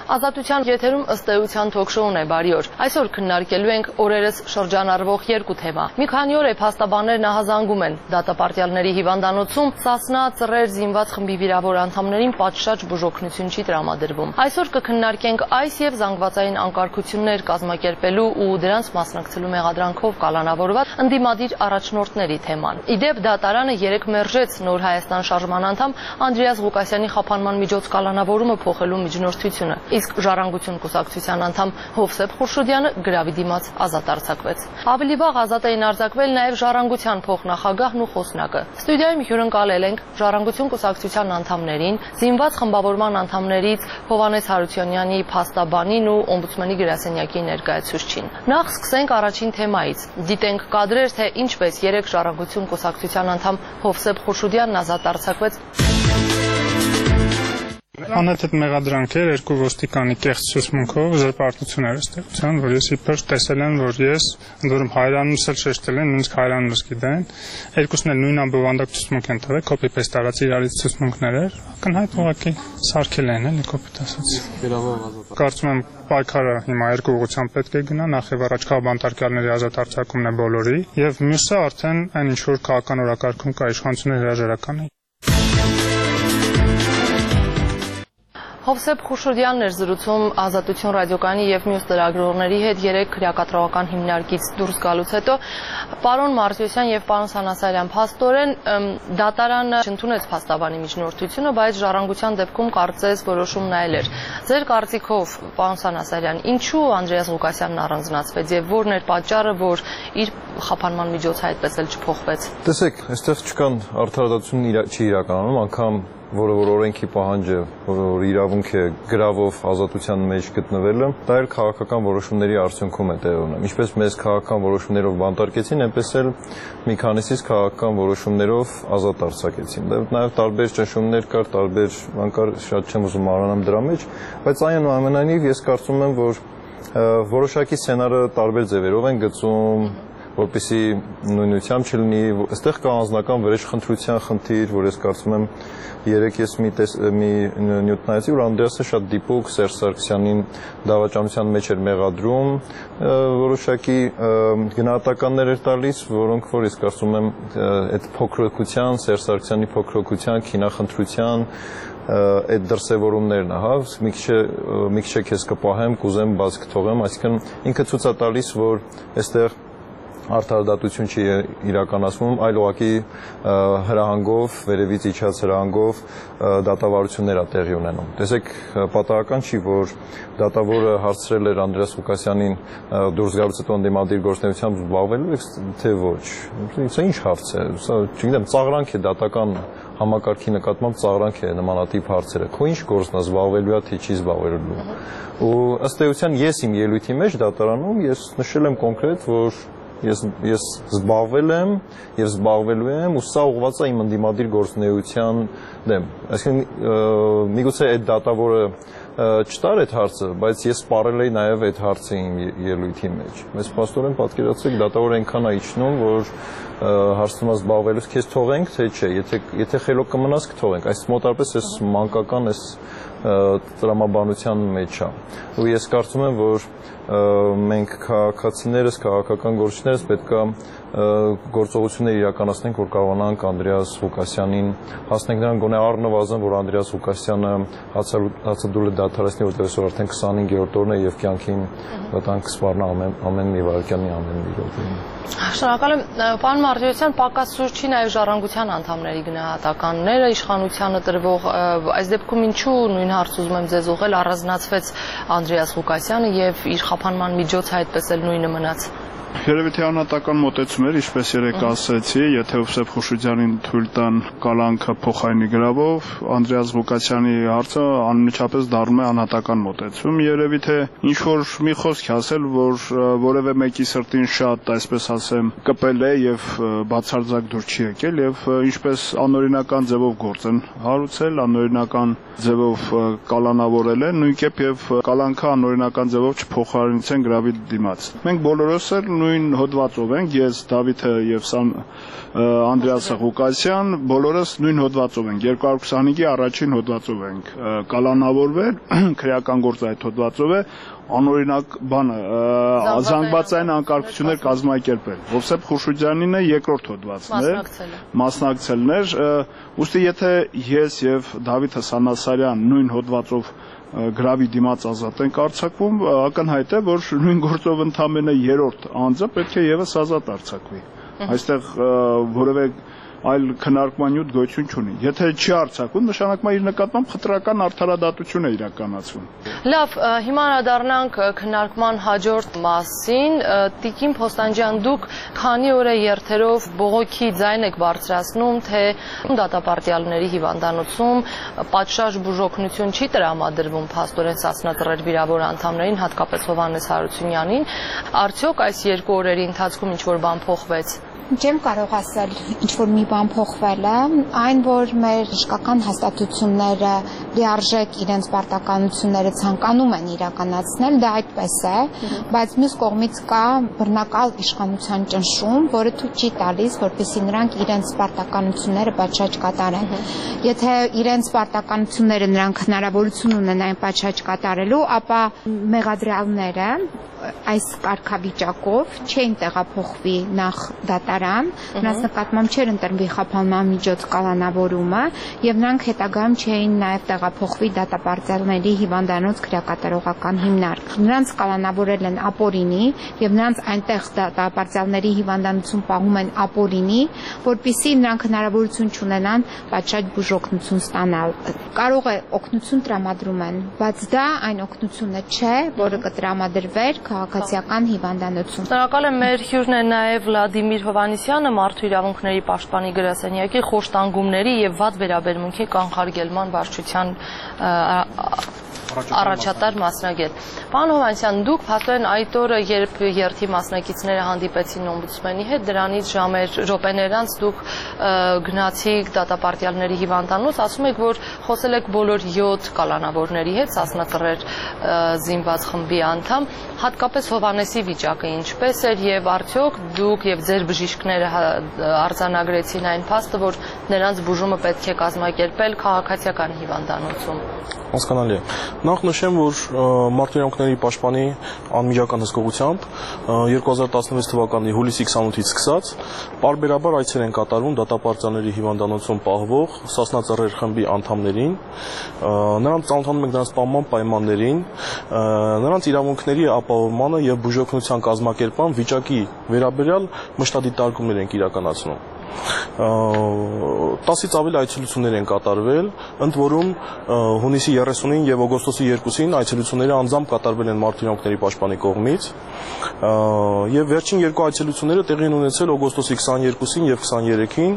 Ազատության եթերում ըստ էության թոքշոուն է բարի օր։ Այսօր քննարկելու ենք օրերս շրջանառվող երկու թեմա։ Մի քանի օր է փաստաբաններն ահազանգում են դատապարտյալների հիվանդանոցում Սասնա ծռեր զինված խմբի վիրավոր անդամներին պատշաճ բուժօգնություն չի տրամադրվում։ Այսօր կքննարկենք այս եւ զանգվածային անկարգություններ կազմակերպելու ու դրանց մասնակցելու մեղադրանքով կալանավորված ընդդիմադիր առաջնորդների թեման։ Իդեպ դատարանը երեկ մերժեց Նոր Հայաստան շարժման անդամ Անդրեաս Ղուկասյանի խափանման միջոց կալանավորումը փոխելու միջնորդությունը, իսկ Ժառանգություն կուսակցության անդամ Հովսեփ Խուրշուդյանը գրավի դիմաց ազատ արձակվեց։ Ավելի վաղ ազատ էին արձակվել նաև Ժառանգության փոխնախագահն ու խոսնակը։ Ստուդիայում հյուրընկալել ենք Ժառանգություն կուսակցության անդամներին, զինված խմբավորման անդամներից Հովհաննես Հարությունյանի փաստաբանին ու օմբուդսմենի գրասենյակի ներկայացուցչին։ Նախ սկսենք առաջին թեմայից։ Դիտենք կադրեր, թե ինչպես երեք Ժառանգություն կուսակցության անդամ Հովսեփ Խուրշուդյանն ազատ արձակվեց։ Անհետ մեղադրանքեր երկու ոստիկանի կեղծ ցուցմունքով զրպարտություններ ստեղծան, որ ես իբր տեսել եմ, որ ես ընդորում հայրանումս էլ շեշտել են, նույնիսկ հայրանումս գիտեն, երկուսն էլ նույն ամբողջանդակ ցուցմունք են տվել, կոպի-պեյստ արած իրարից ցուցմունքներ էր, ակնհայտ ուղղակի սարքել են, էլի կոպիտ ասած։ Կարծում եմ պայքարը հիմա երկու ուղղությամբ պետք է գնա, նախ եւ առաջ քաղաքապետարների ազատ արձակումն է բոլորի, եւ մյուսը արդեն այն ինչ որ քաղաքական օրակարգում կա իշխանությունների հրաժարական է։ Հովսեփ Խուրշուդյանն էր զրուցում Ազատություն ռադիոկայանի եւ մյուս լրագրողների հետ երեք քրեակատրողական հիմնարկից դուրս գալուց հետո պարոն Մարտիրոսյան եւ պարոն Սանասարյան փաստորեն դատարանը չընդունեց փաստաբանի միջնորդությունը, բայց Ժառանգության դեպքում կարծես որոշումն այլ էր։ Ձեր կարծիքով, պարոն Սանասարյան, ինչու Անդրեաս Ղուկասյանն առանձնացվեց եւ որն էր պատճառը, որ իր խափանման միջոցը այդպես էլ չփոխվեց։ Տեսեք, այստեղ չկան արդարադատություն չի իրականում, անգամ որը որ օրենքի պահանջը, որ իրավունք է գրավով ազատության մեջ գտնվելը, դա էլ քաղաքական որոշումների արդյունքում է տեղի ունենում։ Ինչպես մեզ քաղաքական որոշումներով բանտարկեցին, այնպես էլ մի քանիսից քաղաքական որոշումներով ազատ արձակեցին։ Դա նաև տարբեր ճնշումներ կար, տարբեր բան կար, շատ չեմ ուզում առանամ դրա մեջ, բայց այնուամենայնիվ ես կարծում եմ, որ որոշակի սցենարը տարբեր ձևերով են գծում, որպեսզի նույնությամբ չլինի, այստեղ կա անձնական վրեժխնդրության խնդիր, որ ես կարծում եմ երեք ես մի նյութ նայեցի, որ Անդրեասը շատ դիպուկ Սերժ Սարգսյանին դավաճանության մեջ էր մեղադրում, որոշակի գնահատականներ էր տալիս, որոնք որ ես կարծում եմ այդ փոքրοκության, Սերժ Սարգսյանի փոքրοκության, քինախնդրության այդ դրսևորումներն է, հա, մի քիչ քեզ կպահեմ, կուզեմ բաց կթողեմ, այսինքն ինքը ցույց է տալիս, որ այստեղ արդարադատություն չի իրականացվում, այլ ուղղակի հրահանգով, վերևից իջած հրահանգով դատավարություններ է տեղի ունենում։ Տեսեք, պատահական չի, որ դատավորը հարցրել էր Անդրեաս Ղուկասյանին դուրս գալուց հետո ընդդիմադիր գործունեությամբ զբաղվելու, թե ոչ։ Սա ինչ հարց է, սա չգիտեմ, ծաղրանք է դատական համակարգի նկատմամբ ծաղրանք է նմանատիպ հարցերը։ Քո ինչ գործն է զբաղվելու է, թե չի զբաղվելու։ Ու ըստ էության ես իմ ելույթի մեջ դատարանում ես նշել եմ կոնկրետ, որ ես զբաղվել եմ եւ զբաղվելու եմ ու սա ուղղված է իմ ընդդիմադիր գործունեության դեմ։ Այսինքն միգուցե այդ դատավորը չտար այդ հարցը, բայց ես սպառել էի նաեւ այդ հարցը իմ ելույթի մեջ։ Մեզ փաստորեն պատկերացրեք դատավորը այնքան է իջնում, որ հարցնում է զբաղվելուց քեզ թողենք, թե չէ, եթե խելոք կմնաս կթողենք։ Այս մոտարպես էս մանկական էս տրամաբանության մեջ է։ Ու ես կարծում եմ, որ մենք քաղաքացիներս, քաղաքական գործիչներս պետք է գործողություններ իրականացնենք, որ կարողանանք Անդրեաս Ղուկասյանին հասնենք նրան գոնե առնվազն, որ Անդրեաս Ղուկասյանը հացադուլը դադարեցնի, որտեղ այսօր արդեն 25-րդ օրն է եւ կյանքին վտանգ սպառնա ամեն մի վայրկյանի, ամեն մի րոպեին։ Շնորհակալ եմ, պարոն Մարտիրոսյան, պակաս սուր չի նաև Ժառանգության անդամների գնահատականները, իշխանությանը տրվող, այս դեպքում ինչու նույն հարց ուզում եմ ձեզ ուղղել, առանձնացվեց Անդրեաս Ղուկասյանը եւ իր խափանման միջոցը այդպես էլ նույնը մնաց։ Երևի թե անհատական մոտեցում էր, ինչպես երեք ասեցի, եթե Հովսեփ Խուրշուդյանին թույլ տան կալանքը փոխարինի գրավով, Անդրեաս Ղուկասյանի հարցը անմիջապես դառնում է անհատական մոտեցում։ Երևի թե ինչ որ մի խոսք ասել, որ որևէ մեկի սրտին շատ, այսպես ասեմ, կպել է եւ բացարձակ դուր չի եկել եւ ինչպես անօրինական ձևով գործ են հարուցել, անօրինական ձևով կալանավորել են, նույնքեպ եւ կալանքը անօրինական ձևով չփոխարինեցեն գրավի դիմաց։ Մենք բոլորս էլ նույն հոդվածով ենք, ես Դավիթը եւ Անդրեասը Ղուկասյան, բոլորս նույն հոդվածով ենք, 225-ի առաջին հոդվածով ենք կալանավորվել, քրեական գործ այդ հոդվածով է, անօրինակ բանը զանգվածային անկարգություններ կազմակերպել։ Հովսեփ Խուշուջյանին է երկրորդ հոդվածն է, մասնակցելն էր, ուստի եթե ես եւ Դավիթ Հասանասարյան նույն հոդվածով գրավի դիմաց ազատ ենք արձակվում, ակնհայտ է, որ նույն գործով ընդամենը երրորդ անձը պետք է եւս ազատ արձակվի։ Այստեղ որևէ այլ քննարկման նյութ գոյություն չունի։ Եթե չի արձակվում, նշանակում է իր նկատմամբ խտրական արդարադատություն է իրականացվում։ Լավ, հիմա անդառնանք քննարկման հաջորդ մասին։ Տիկին Փոստանջյան, դուք քանի օր է երթերով բողոքի ձայն եք բարձրացնում, թե դատապարտյալների հիվանդանոցում պատշաճ բուժօգնություն չի տրամադրվում փաստորեն Սասնատրեր վիրավոր անդամներին, հատկապես Հովհաննես Հարությունյանին, արդյոք այս երկու օրերի ընթացքում ինչ-որ բան փոխվեց։ Չեմ կարող ասել ինչ-որ մի բան փոխվել է, այն որ մեր բժշկական հաստատությունները լիարժեք իրենց պարտականությունները ցանկանում են իրականացնել, դա այդպես է, բայց մյուս կողմից կա բռնակալ իշխանության ճնշում, որը թույլ չի տալիս, որպեսզի նրանք իրենց պարտականությունները պատշաճ կատարեն։ Եթե իրենց պարտականությունները նրանք հնարավորություն ունեն այն պատշաճ կատարելու, ապա մեղադրյալները այս կարգավիճակով չէին տեղափոխվի նախ դատարան, նրանց նկատմամբ չէր ընտրվի խափանման միջոց կալանավորումը եւ նրանք հետագայում չէին նաեւ տեղափոխվի դատապարտյալների հիվանդանոց քրեակատարողական հիմնարկ։ Նրանց կալանավորել են ապօրինի եւ նրանց այնտեղ դատապարտյալների հիվանդանոցում պահում են ապօրինի, որpիսի նրանք հնարավորություն չունենան պատշաճ բուժօգնություն ստանալ։ Կարող է օգնություն տրամադրում են, բայց դա այն օգնությունը չէ, որը կտրամադրվեր քաղաքացիական հիվանդանոցում։ Շնորհակալ եմ, մեր հյուրն է նաև Վլադիմիր Հովհաննիսյանը, Մարդու իրավունքների պաշտպանի գրասենյակի խոշտանգումների եւ վատ վերաբերմունքի կանխարգելման վարչության առաջատար մասնագետ։ Պարոն Հովհաննիսյան, դուք փաստորեն այդ օրը, երբ երթի մասնակիցները հանդիպեցին օմբուդսմենի հետ, դրանից րոպեներ անց դուք գնացիք դատապարտյալների հիվանդանոց, ասում եք, որ խոսել եք բոլոր 7 կալանավորների հետ, Սասնատրեր զինված խմբի անդամ, հատկապես Հովհաննեսի վիճակը ինչպես էր եւ արդյոք դուք եւ ձեր բժիշկները արձանագրեցին այն փաստը, որ նրանց բուժումը պետք է կազմակերպել քաղաքացիական հիվանդանոցում։ Հասկանալի է։ Նախ նշեմ, որ Մարդու իրավունքների պաշտպանի անմիջական հսկողությամբ 2016 թվականի հուլիսի 28-ից սկսած պարբերաբար այցեր են կատարվում դատապարտյալների հիվանդանոցում պահվող Սասնածռեր խմբի անդամներին, նրանց ծանոթանում ենք նրանց սպանման պայմաններին, նրանց իրավունքների ապահովմանը եւ բուժօգնության կազմակերպման վիճակի վերաբերյալ մշտադիտարկումներ ենք իրականացնում։ 10-ից ավելի այցելություններ են կատարվել, ընդ որում հունիսի 30-ին եւ օգոստոսի 2-ին այցելությունները անձամբ կատարվել են Մարդու իրավունքների պաշտպանի կողմից, եւ վերջին երկու այցելությունները տեղի են ունեցել օգոստոսի 22-ին եւ 23-ին։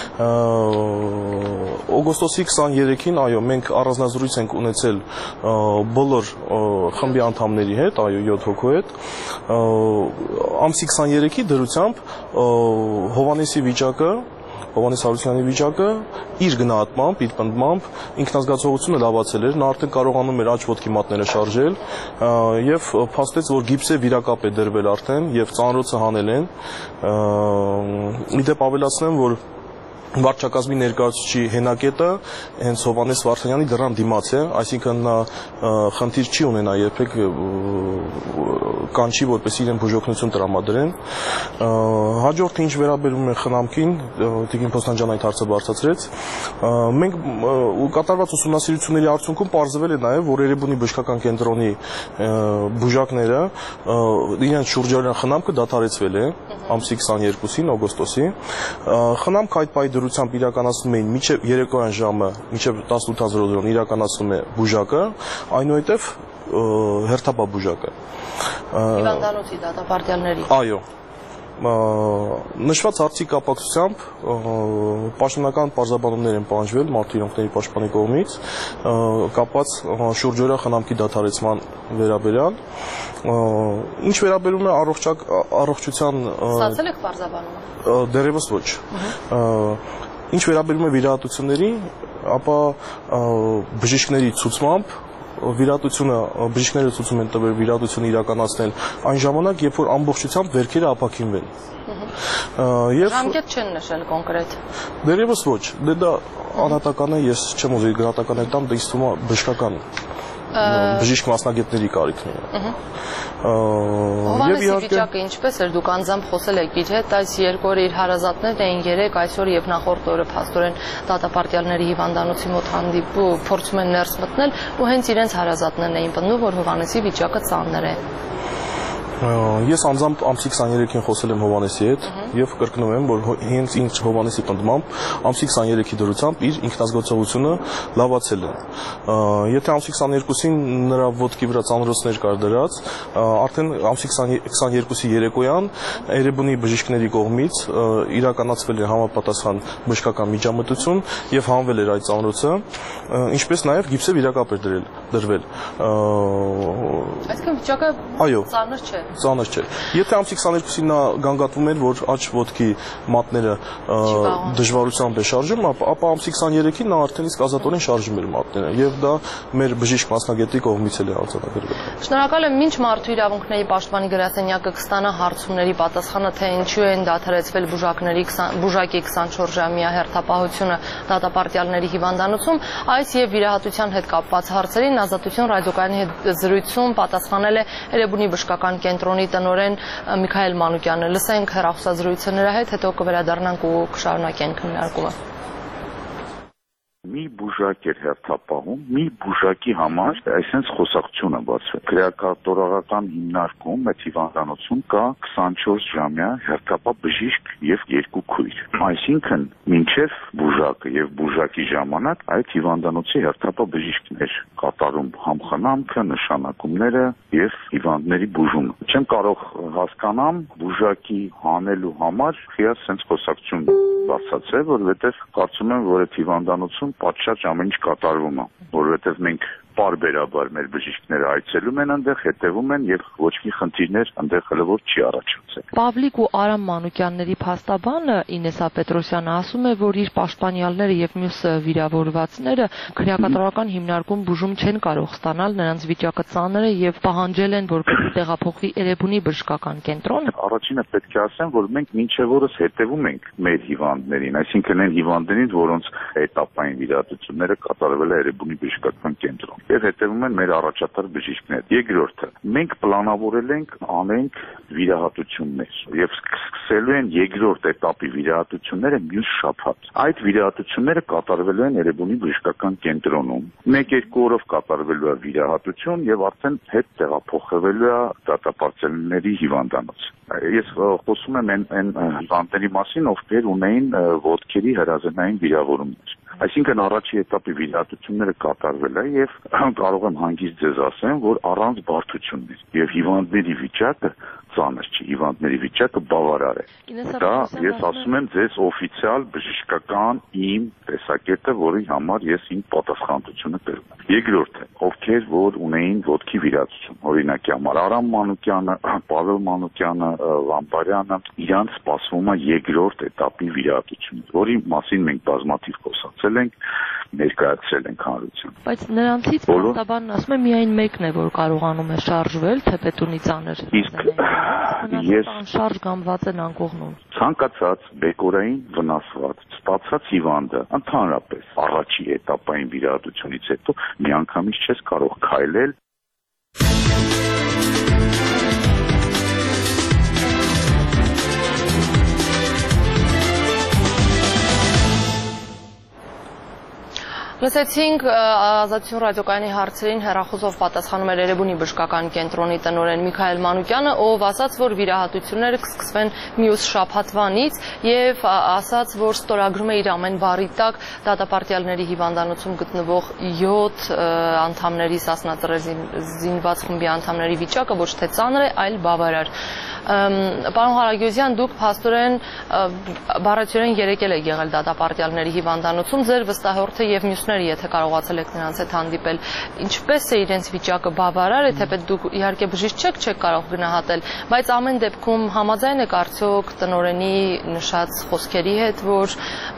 Օգոստոսի 23-ին, այո, մենք առանձնազրույց ենք ունեցել բոլոր խմբի անդամների հետ, այո, 7 հոգու հետ։ Ամսի 23-ի դրությամբ Հովհաննեսի վիճակը, Հովհաննես Հարությունյանի վիճակը իր գնահատմամբ, իր պնդմամբ ինքնազգացողությունը լավացել էր, նա արդեն կարողանում էր աջ ոտքի մատները շարժել եւ փաստեց, որ գիպսե վիրակապ է դրվել արդեն եւ ծանրոցը հանել են։ Իդեպ ավելացնեմ, որ վարչակազմի ներկայացուցիչի հենակետը հենց Հովհաննես Վարդանյանի դռան դիմաց է, այսինքն նա խնդիր չի ունենա երբեք կանչի, որպես իրեն բուժօգնություն տրամադրեն։ Հաջորդը ինչ վերաբերում է խնամքին, Տիկին Փոստանջյան այդ հարցը բարձրացրեց, մենք կատարված ուսումնասիրությունների արդյունքում պարզվել է նաև, որ Էրեբունի բժշկական կենտրոնի բուժակները իրենց շուրջօրյա խնամքը դադարեցվել է ամսի 22-ին օգոստոսի։ Խնամքը այդ պայդրությամբ իրականացնում էին մինչև երեկոյան ժամը, մինչև 18:00 իրականացնում է բուժակը, այնուհետև հերթապահ բուժակը։ Հիվանդանոցի դատապարտյալների։ Այո։ Նշված հարցի կապակցությամբ պաշտոնական պարզաբանումներ են պահանջվել Մարդու իրավունքների պաշտպանի կողմից կապված շուրջօրյա խնամքի դադարեցման վերաբերյալ։ Ինչ վերաբերում է առողջության Ստացել եք պարզաբանումը։ Դեռևս ոչ։ Ինչ վերաբերում է վիրահատությունների, ապա բժիշկների ցուցմամբ վիրատությունը բժիշկները ցույց են տվել վիրատությունը իրականացնել այն ժամանակ, երբ որ ամբողջությամբ վերքերը ապակինվեն։ Ժամկետ չեն նշել կոնկրետ։ Դեռևս ոչ, դա անհատական է, ես չեմ ուզի գրատականներ տամ, դա ինձ թվում է բժշկական բժիշկ մասնագետների կարիքն է։ Հովհաննեսի վիճակը ինչպես էր, դուք անձամբ խոսել եք իր հետ, այս երկու օրը իր հարազատներն էին 3 այսօր եւ նախորդ օրը փաստորեն դատապարտյալների հիվանդանոցի մոտ փորձում են ներս մտնել ու հենց իրենց հարազատներն էին պնդում, որ Հովհաննեսի վիճակը ծանր է։ Ես անձամբ ամսի 23-ին խոսել եմ Հովհաննեսի հետ եւ կրկնում եմ, որ հենց ինձ Հովհաննեսի պնդմամբ ամսի 23-ի դրությամբ իր ինքնազգացողությունը լավացել է։ Եթե ամսի 22-ին նրա ոտքի վրա ծանրոցներ կար դրած, արդեն ամսի 22-ի երեկոյան Էրեբունի բժիշկների կողմից իրականացվել է համապատասխան բժշկական միջամտություն եւ հանվել էր այդ ծանրոցը, ինչպես նաեւ գիպսը վիրակապ էր դրվել։ Այսինքն վիճակը ծանր չէ։ Ծանր չէ։ Եթե ամսի 22-ին նա գանգատվում էր, որ աջ ոտքի մատները դժվարությամբ է շարժում, ապա ամսի 23-ին նա արդեն իսկ ազատորեն շարժում էր մատները, եւ դա մեր բժիշկ մասնագետի կողմից էլ է արձանագրվել։ Շնորհակալ եմ, մինչ Մարդու իրավունքների պաշտպանի գրասենյակը կստանա հարցումների պատասխանը, թե ինչու են դադարեցվել բուժակի 24-ժամյա հերթապահությունը դատապարտյալների հիվանդանոցում, այս եւ վիրահատության հետ կապված հարցերին Ազատություն ռադիոկայանի հետ զրույցում պատասխանել է Էրեբունի բժշկական կենտրոնի տնօրեն Միքայել Մանուկյանը։ Լսենք հեռախոսազրույցը նրա հետ, հետո կվերադառնանք ու կշարունակենք քննարկումը։ Մի բուժակ էր հերթապահում, մի բուժակի համար այսպես խոսակցությունը բացվել։ Քրեակատորական հիմնարկում այդ հիվանդանոցում կա 24-ժամյա հերթապահ բժիշկ եւ 2 քույր։ Այսինքն, մինչև բուժակը եւ բուժակի ժամանակ այդ հիվանդանոցի հերթապահ բժիշկն էր կատարում համխնամքը, նշանակումները եւ հիվանդների բուժումը։ Չեմ կարող հասկանամ բուժակի հանելու համար խիաց sense խոսակցություն բացացել, որովհետեւ կարծում եմ, որ այդ հիվանդանոցում պատշաճ ամեն ինչ կատարվում է, որովհետև մենք պարբերաբար մեր բժիշկները այցելում են այնտեղ, հետևում են եւ ոչ մի խնդիրներ այնտեղ հələ որ չի առաջացել։ Պավլիկ ու Արամ Մանուկյանների փաստաբանը Ինեսա Պետրոսյանը ասում է, որ իր պաշտպանյալները եւ մյուս վիրավորվածները քրեակատորական հիմնարկում բուժում չեն կարող ստանալ, նրանց վիճակը ծանր է եւ պահանջել են, որպեսզի տեղափոխվի Էրեբունի բժշկական կենտրոն։ Առաջինը պետք է ասեմ, որ մենք մինչև օրս հետևում ենք մեր հիվանդներին, այսինքն այն հիվանդներին, որոնց էտապային վիրահատությունները կատարվել է Էրեբունի բժշկական կենտրոն։ Եվ հետևում են մեր առաջատար բժիշկներ։ Երկրորդը, մենք պլանավորել ենք անենք վիրահատություններ եւ սկսելու են երկրորդ էտապի վիրահատությունները մյուս շաբաթ։ Այդ վիրահատությունները կատարվելու են Էրեբունի բժշկական կենտրոնում։ 1-2 օրով կատարվելու է վիրահատություն եւ արդեն հետ տեղափոխվելու է դատապարտյալների հիվանդանոց։ Ես խոսում եմ այն հիվանդների մասին, ովքեր ունեին ոտքերի հրազենային վիրավորումներ։ Այսինքն առաջի էտապի վիրահատությունները կատարվել է եւ կարող եմ հանգիստ ձեզ ասեմ, որ առանց բարդությունների եւ հիվանդների վիճակը ծանր չի, հիվանդների վիճակը բավարար է։ Դա ես ասում եմ ձեզ օֆիցիալ բժշկական իմ տեսակետը, որի համար ես իմ պատասխանատվությունը կրում եմ։ Երկրորդը, ովքեր որ ունեին ոտքի վիրահատություն, օրինակի համար Արամ Մանուկյանը, Պավել Մանուկյանը, Լամբարյանը, իրանց սպասվում է երկրորդ էտապի վիրահատություն, որի մասին մենք բազմաթիվ խոսացել ենք, ներկայացրել ենք հանրությանը։ Բայց նրանցից փաստաբանն ասում է միայն մեկն է, որ կարողանում է շարժվել թեպետունի ծանր։ Ես շարժ կամված են անկողնում։ Ցանկացած բեկորային վնասված, սպասած հիվանդը ընդհանրապես առաջի էտապային վիրահատությունից հետո միանգամից չես կարող քայլել։ Լսեցինք Ազատություն ռադիոկայանի հարցերին հեռախոսով պատասխանում էր Էրեբունի բժշկական կենտրոնի տնօրեն Միքայել Մանուկյանը, ով ասաց, որ վիրահատությունները կսկսվեն մյուս շաբաթվանից եւ ասաց, որ ստորագրում է իր ամեն բառի տակ դատապարտյալների հիվանդանոցում գտնվող 7 անդամների Սասնա ծռեր զինված խմբի անդամների վիճակը ոչ թե ծանր է, այլ բավարար։ Պարոն Ղարագյուզյան, դուք փաստորեն բառացիորեն եկել եք եղել դատապարտյալների հիվանդանոցում, ձեր վստահորդը եւ մյուսները դատապարտների, եթե կարողացել եք նրանց հետ հանդիպել, ինչպես է իրենց վիճակը բավարար է, թեպետ դուք իհարկե բժիշկ չեք կարող գնահատել, բայց ամեն դեպքում համաձայն եք արդյոք տնօրենի նշած խոսքերի հետ, որ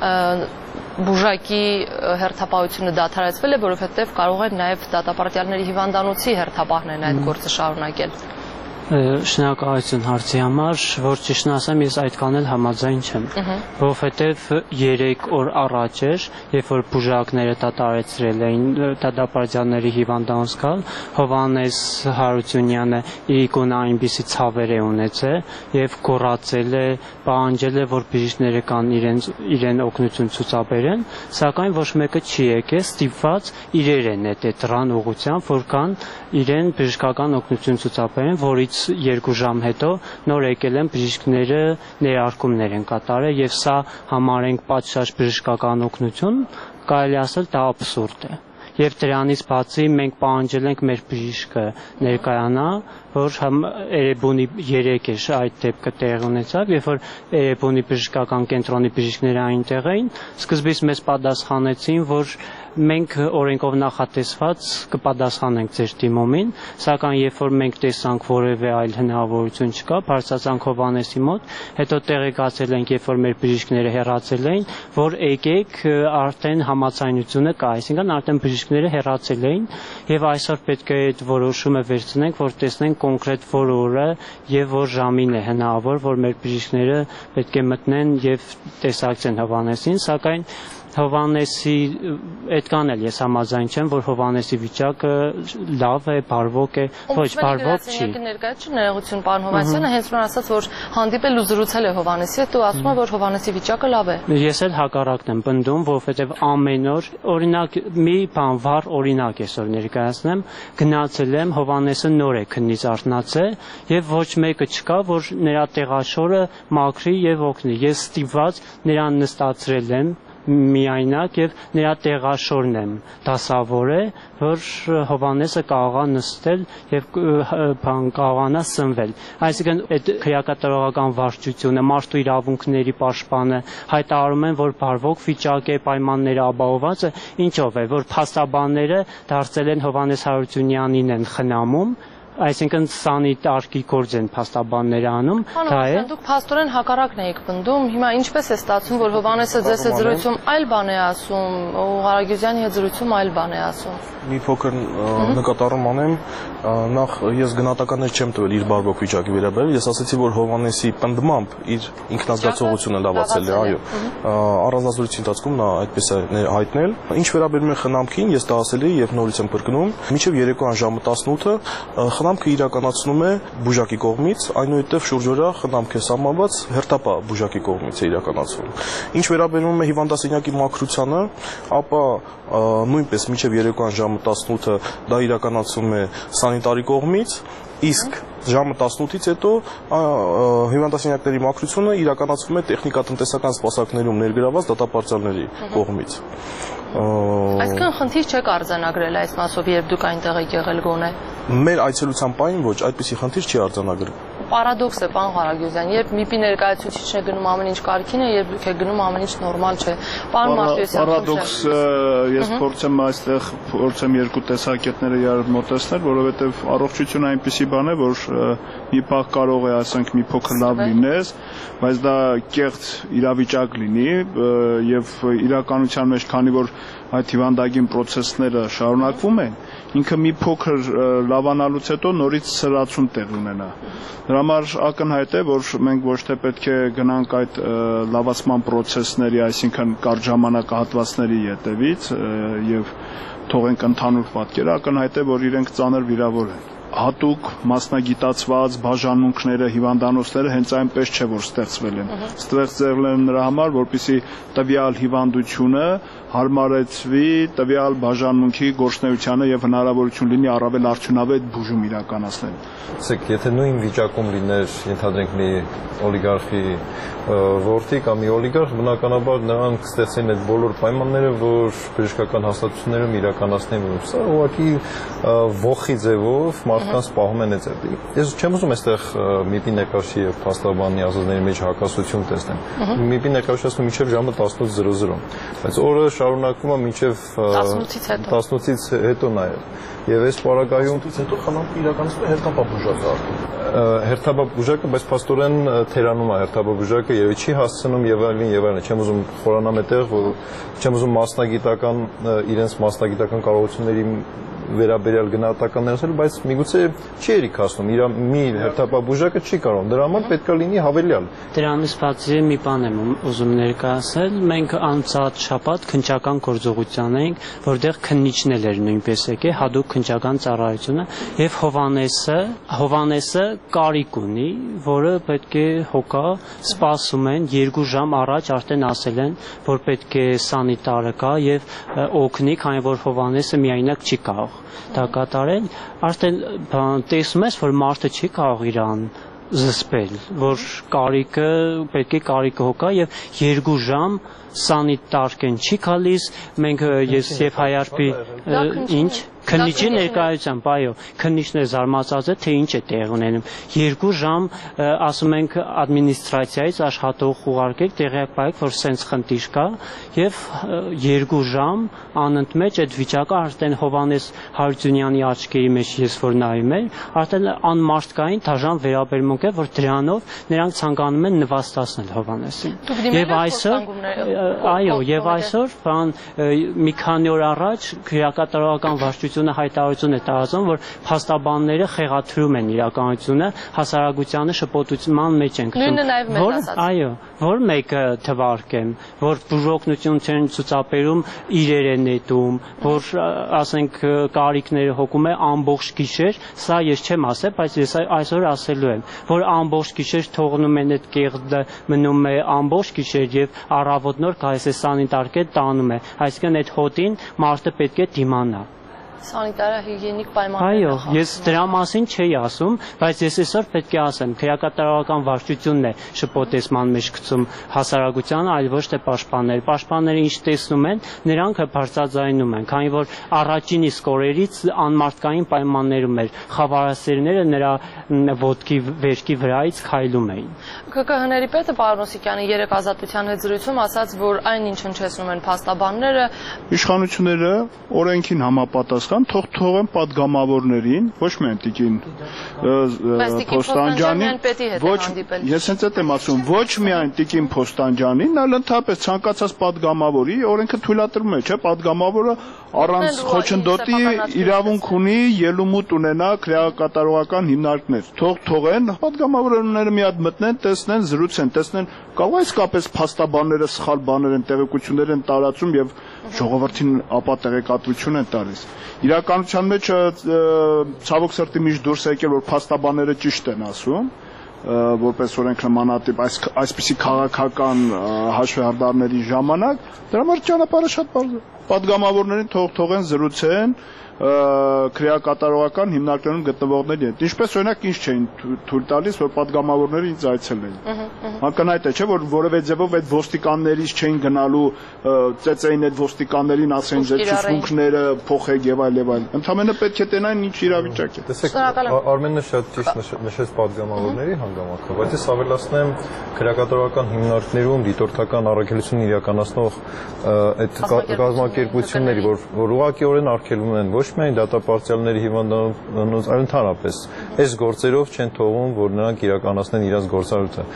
բուժակի հերթապահությունը դադարեցվել է, որովհետև կարող են նաև դատապարտյալների հիվանդանոցի հերթապահներն այդ գործը շարունակել։ Շնորհակալություն հարցի համար, որ ճիշտն ասեմ, ես այդքան էլ համաձայն չեմ, որովհետև 3 օր առաջ էր, երբ որ բուժակները դադարեցրել էին դատապարտյալների հիվանդանոց գալ, Հովհաննես Հարությունյանը իրիկունը այնպիսի ցավեր է ունեցել եւ գոռացել է, պահանջել է, որ բժիշկները կան իրեն օգնություն ցուցաբերեն, սակայն ոչ մեկը չի եկել, ստիպված իրեր են դրան ուղղությամբ, որ կան իրեն բժշկական օգնություն ցուցաբերեն, որից 2 ժամ հետո նոր եկել են բժիշկները ներարկումներ են կատարել եւ սա համարենք պատշաճ բժշկական օգնություն, կարելի ասել դա աբսուրդ է։ Եվ դրանից բացի մենք պահանջել ենք մեր բժիշկը ներկայանա, որ Էրեբունի 3 էր այդ դեպքը տեղի ունեցավ, երբ որ Էրեբունի բժշկական կենտրոնի բժիշկները այնտեղ էին, սկզբից մեզ պատասխանեցին, որ մենք օրենքով նախատեսված կպատասխանենք ձեր դիմումին, սակայն երբ որ մենք տեսանք որևէ այլ հնարավորություն չկա, բարձրացանք Հովհաննեսի մոտ, հետո տեղեկացել ենք, երբ որ մեր բժիշկները հեռացել էին, որ եկեք արդեն համաձայնությունը կա, այսինքն արդեն բժիշկները հեռացել էին եւ այսօր պետք է այդ որոշումը վերցնենք, որ տեսնենք կոնկրետ որ օրը եւ որ ժամին է հնարավոր, որ մեր բժիշկները պետք է մտնեն եւ տեսակցեն Հովհաննեսին, սակայն Հովհաննեսի այդքան էլ ես համաձայն չեմ, որ Հովհաննեսի վիճակը լավ է, բարվոք է, ոչ, բարվոք չի։ Ներկայացուցիչ ներողություն, պարոն Հովհաննիսյանը, հենց որ ասաց, որ հանդիպել ու զրուցել է Հովհաննեսի հետ, ու ասում է, որ Հովհաննեսի վիճակը լավ է։ Ես էլ հակառակն եմ պնդում, որովհետև ամեն օր, օրինակ, մի բան վառ օրինակ այսօր ներկայացնեմ, գնացել եմ, Հովհաննեսը նոր է քննից արթնացել, եւ ոչ մեկը չկա, որ նրա տեղաշորը մաքրի եւ օգնի։ Ես ստիպված նրան նստացրել եմ միայնակ եւ նրա տեղաշորն եմ դասավոր է, որ Հովհաննեսը կարողա նստել եւ կարողանա սնվել։ Այսինքն այդ քրեակատարողական վարչությունը, մարդու իրավունքների պաշտպանը հայտարարում են, որ բարվոք վիճակ է, պայմանները ապահովված է, ինչով է, որ փաստաբանները դարձել են Հովհաննես Հարությունյանին են խնամում, այսինքն սանիտարքի գործ են փաստաբանները անում, դա է։ Դուք փաստորեն հակառակն եք պնդում, հիմա ինչպես է ստացվում, որ Հովհաննեսը ձեզ հետ զրույցում այլ բան է ասում, ու Ղարագյուզյանի հետ զրույցում այլ բան է ասում։ Մի փոքր նկատառում անեմ, նախ ես գնահատականներ չեմ տվել իր բարվոք վիճակի վերաբերյալ, ես ասացի, որ Հովհաննեսի պնդմամբ իր ինքնազգացողությունը լավացել է, այո։ Առանձնազրույցի ընթացքում նա այդպես է հայտնել։ Ինչ վերաբերում է խնամքին, ես դա ասել եմ եւ նորից եմ կրկնում, մինչեւ երեկոյան ժամը 18-ը խնամքը իրականացնում է բուժակի կողմից, այնուհետև շուրջօրյա խնամք է սահմանված հերթապահ բուժակի կողմից է իրականացվում։ Ինչ վերաբերում է հիվանդասենյակի մաքրությանը, ապա նույնպես մինչև երեկոյան ժամը 18-ը դա իրականացում է սանիտարի կողմից, իսկ ժամը 18-ից հետո հիվանդասենյակների մաքրությունը իրականացվում է տեխնիկատնտեսական սպասարկներում ներգրաված դատապարտյալների կողմից։ Այսինքն խնդիր չեք արձանագրել այս մասով, երբ դուք այնտեղ եք եղել գոնե։ Մեր այցելության պահին ոչ, այդպիսի խնդիր չի արձանագրել։ Պարադոքս է, պարոն Ղարագյուզյան, երբ ՄԻՊ-ի ներկայացուցիչն է գնում ամեն ինչ կարքին է, երբ դուք եք գնում ամեն ինչ նորմալ չէ։ Պարոն Մարտիրոսյան, պարադոքսը ես փորձեմ այստեղ երկու տեսակետները իրար մոտեցնել, որովհետև առողջությունը այնպիսի բան է, որ մի պահ կարող է, ասենք, մի փոքր լավ լինես, բայց դա կեղծ իրավիճակ լինի եւ իրականության մեջ, քանի որ այդ հիվանդագին process-ները շարունակվում են, ինքը մի փոքր լավանալուց հետո նորից սրացում տեղ ունենա։ Դրա համար ակնհայտ է, որ մենք ոչ թե պետք է գնանք այդ լավացման process-ների, այսինքն կարճ ժամանակահատվածների ետևից եւ թողենք ընդհանուր պատկերը, ակնհայտ է, որ իրենք ծանր վիրավոր են։ Հատուկ մասնագիտացված բաժանմունքները, հիվանդանոցները հենց այնպես չէ, որ ստեղծվել են։ Ստեղծվել են նրա համար, որպեսզի տվյալ հիվանդությունը հարմարեցվի տվյալ բաժանմունքի գործունեությանը եւ հնարավորություն լինի առավել արդյունավետ բուժում իրականացնել։ Ասեք, եթե նույն վիճակում լիներ, ընդհանրենք մի օլիգարխի որդի կամ մի օլիգարխ, բնականաբար նրանք կստեղծեն այդ բոլոր պայմանները, որ բժշկական հաստատություններում իրականացնեն։ Սա ուղղակի ողի ձևով մարդկանց պահում են այդ։ Ես չեմ ուզում այստեղ ՄԻՊ-ի ներկայացուցիչի եւ փաստաբանի ասածների մեջ հակասություն տեսնեմ։ ՄԻՊ-ի ներկայացուցիչը ասում մինչեւ ժամը 18:00, բայց օրը շարունակվում է մինչև 18-ից հետո նաև։ Եվ այս պարագայում հետո խնամքը իրականացնում է հերթապահ հերթապահ, բայց փաստորեն թերանում է հերթապահ եւ չի հասցնում եւ այլն, չեմ ուզում խորանամ այդտեղ, չեմ ուզում իրենց մասնագիտական կարողությունների վերաբերյալ գնահատականներ ասել, բայց միգուցե չի երիկ հասնում, իր մի հերթապահ չի կարող, դրա համար պետք է լինի հավելյալ։ Դրանից բացի մի բան եմ ուզում ներկայացնել, մենք անցած շաբաթ քննչական գործողության էինք, որտեղ քննիչներ էր նույնպես եկել, հատուկ քննչական ծառայությունը եւ Հովանեսը կարիք ունի, որը պետք է հոգա, սպասում են 2 ժամ առաջ արդեն ասել են, որ պետք է սանիտարը կա եւ օգնի, քանի որ Հովանեսը միայնակ չի կարող դա կատարել, արդեն տեսնում ես, որ մարդը չի կարող իրան զսպել, որ պետք է կարիքը հոգա եւ 2 ժամ սանիտարկեն չի գալիս, մենք ես եւ Հայարպի ինչ քննիչի ներկայությամբ, այո, քննիչներ զարմացած է, թե ինչ է տեղ ունենում։ 2 ժամ, ասում ենք, ադմինիստրացիայից աշխատող ուղարկեք, տեղյակ պայեք, որ սենց խնդիր կա, եւ 2 ժամ անընդմեջ այդ վիճակը արդեն Հովանես Հարությունյանի աչքերի մեջ ես որ նայում եմ, արդեն անմարդկային դաժան վերաբերմունք է, որ դրանով նրանք ցանկանում են նվաստացնել Հովանեսին։ Եվ այսօր, մի քանի օր առաջ քրեակատարողական վարչությունը հայտարարություն է տարածում, որ փաստաբանները խեղաթյուրում են իրականությունը, հասարակությանը շփոթության մեջ են գտնում։ Որ մեկը թվարկեմ, որ բուժօգնություն չեն ցուցաբերում, իրեր են նետում, որ ասենք կարիքները հոգում է ամբողջ գիշեր, սա ես չեմ ասել, բայց ես այսօր ասելու եմ, որ ամբողջ գիշեր թողնում են այդ կեղտը, մնում է ամբողջ գիշեր եւ առավոտ նոր գալիս է սանիտարկե տանում է, այսինքն այդ հոտին մարդը պետք է դիմանա։ Սանիտարը հիգիենիկ պայմաններ։ Այո, ես դրա մասին չէի ասում, բայց ես այսօր պետք է ասեմ, քրեակատարողական վարչությունն է շփոթեցման մեջ գցում հասարակությանը, այլ ոչ թե պաշտպանները։ Պաշտպանները ինչ տեսնում են, նրանք բարձրաձայնում են, քանի որ առաջին իսկ օրերից անմարդկային պայմաններում էր, խավարասերները նրա ոտքի վերքի վրայից քայլում էին։ ԿԿՀ-ների պետը պարոն Օսիկյանը երեք Ազատության հետ զրույցում ասաց, որ այնինչ հնչեցնում են փաստաբանները, իշխանությունները օրենքին համապատասխան թողեն падգամավորներին, ոչ միայն տիկին Փոստանջյանին, ես հենց այդ եմ ասում, ոչ միայն տիկին Փոստանջյանին, այլ ընդհանրապես ցանկացած падգամավորի օրենքը թույլատրում է, չէ՞, падգամավորը առանց խոչընդոտի իրավունք ունի ելումուտ ունենա քրեակատարողական հիմնարկներ։ Թողեն падգամավորները մի հատ մտնեն, տեսնեն, զրուցեն, տեսնեն, կարող է իսկապես փաստաբանները սխալ բաներ են, տեղեկություններ են տարածում եւ ժողովրդին ապա տեղեկատվություն են տալիս։ Իրականության մեջ ցավոք սրտի միշտ դուրս եկել, որ փաստաբանները ճիշտ են ասում, որպես օրենք նմանատիպ այսպիսի քաղաքական հաշվեհարդարների ժամանակ, դրա համար ճանապարհը շատ բարձր է։ Պատգամավորներին թողեն զրուցեն քրեակատարողական հիմնարկներում գտնվողների հետ։ Ինչպես օրինակ ինչ չէին թույլ տալիս, որ падգամավորները ինձ այցելեն։ Ակնհայտ է, չէ՞, որ որևէ ձևով այդ ոստիկաններից չէին գնալու, ծեծեին այդ ոստիկաններին, ասեն ձեր ցուցմունքները փոխեք եւ այլ եւ այլ։ Ընդհանրապես պետք է տենային ինչ իրավիճակ է։ Տեսեք, Արմենը շատ ճիշտ նշեց падգամավորների հանգամանքը, բայց ես ավելացնեմ քրեակատարողական հիմնարկներում դիտորդական առաքելություն իրականացնող այդ կազմակերպությունների, որ ուղղակիորեն արգելվում են ոչ միայն դատապարտյալների հիվանդանոց, այլ ընդհանրապես այս գործերով չեն թողում, որ նրանք իրականացնեն իրենց գործառույթը։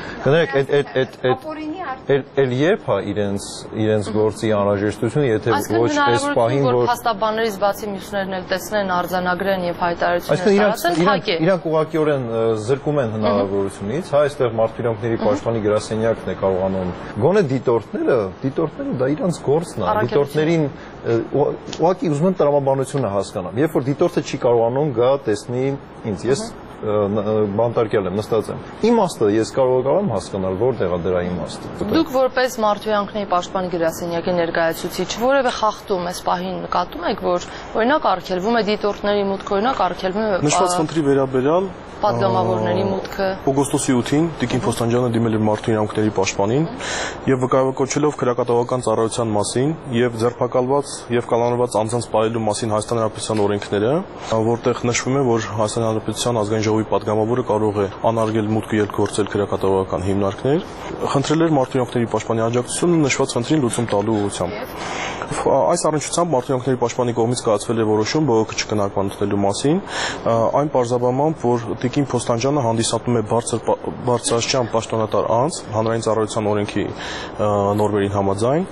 Կներեք, երբ է իրենց գործի անհրաժեշտությունը, եթե ոչ այս պահին, որ փաստաբաններից բացի մյուսներն էլ տեսնեն, արձանագրեն եւ հայտարարություններ տարածեն, իրանք ուղղակիորեն զրկում են հնարավորությունից, հա, այստեղ մարդու իրավունքների պաշտպանի գրասենյակն է կարողանում։ Գոնե դիտորդները դա իրանց գործն է, դիտորդներին ուղղակի ուզում են տրամաբանությունը հասկանամ։ Երբ որ դիտորդը չի կարողանում գա տեսնի ինձ, ես բանտարկյալ եմ, նստած եմ։ Իմաստը ես կարող եմ հասկանալ, որտեղ է դրա իմաստը։ Դուք որպես մարդու իրավունքների պաշտպանի գրասենյակի ներկայացուցիչ որևէ խախտում այս պահին նկատում եք, որ օրինակ արգելվում է դիտորդների մուտքը, օրինակ արգելվում է նշված խնդրի վերաբերյալ падգամավորների մուտքը։ Օգոստոսի 8-ին Տիկին Փոստանջյանը դիմել էր մարդու իրավունքների պաշտպանին եւ վկայակոչելով քրեակատարողական ծառայության մասին եւ ձերբակալված եւ կալանավորված անձանց պահելու մասին Հայաստանի Հանրապետության օրենքները, որտեղ նշվում է, որ Հայաստանի Հանրապետության ազգային ժողովի падգամավորը կարող է անարգել մուտք ելք գործել քրեակատարողական հիմնարկներ, խնդրել էր Մարդու իրավունքների պաշտպանի աջակցությունը նշված խնդրին լուծում տալու ուղղությամբ։ Այս առնչությամբ Մարդու իրավունքների պաշտպանի կողմից կայացվել է որոշում բողոքը չքննարկման ընդունելու մասին, այն պարզաբանմամբ, որ Տիկին Փոստանջյանը հանդիսանում է բարձրաստիճան պաշտոնատար անձ, հանրային ծառայության օրենքի նորմերին համաձայն,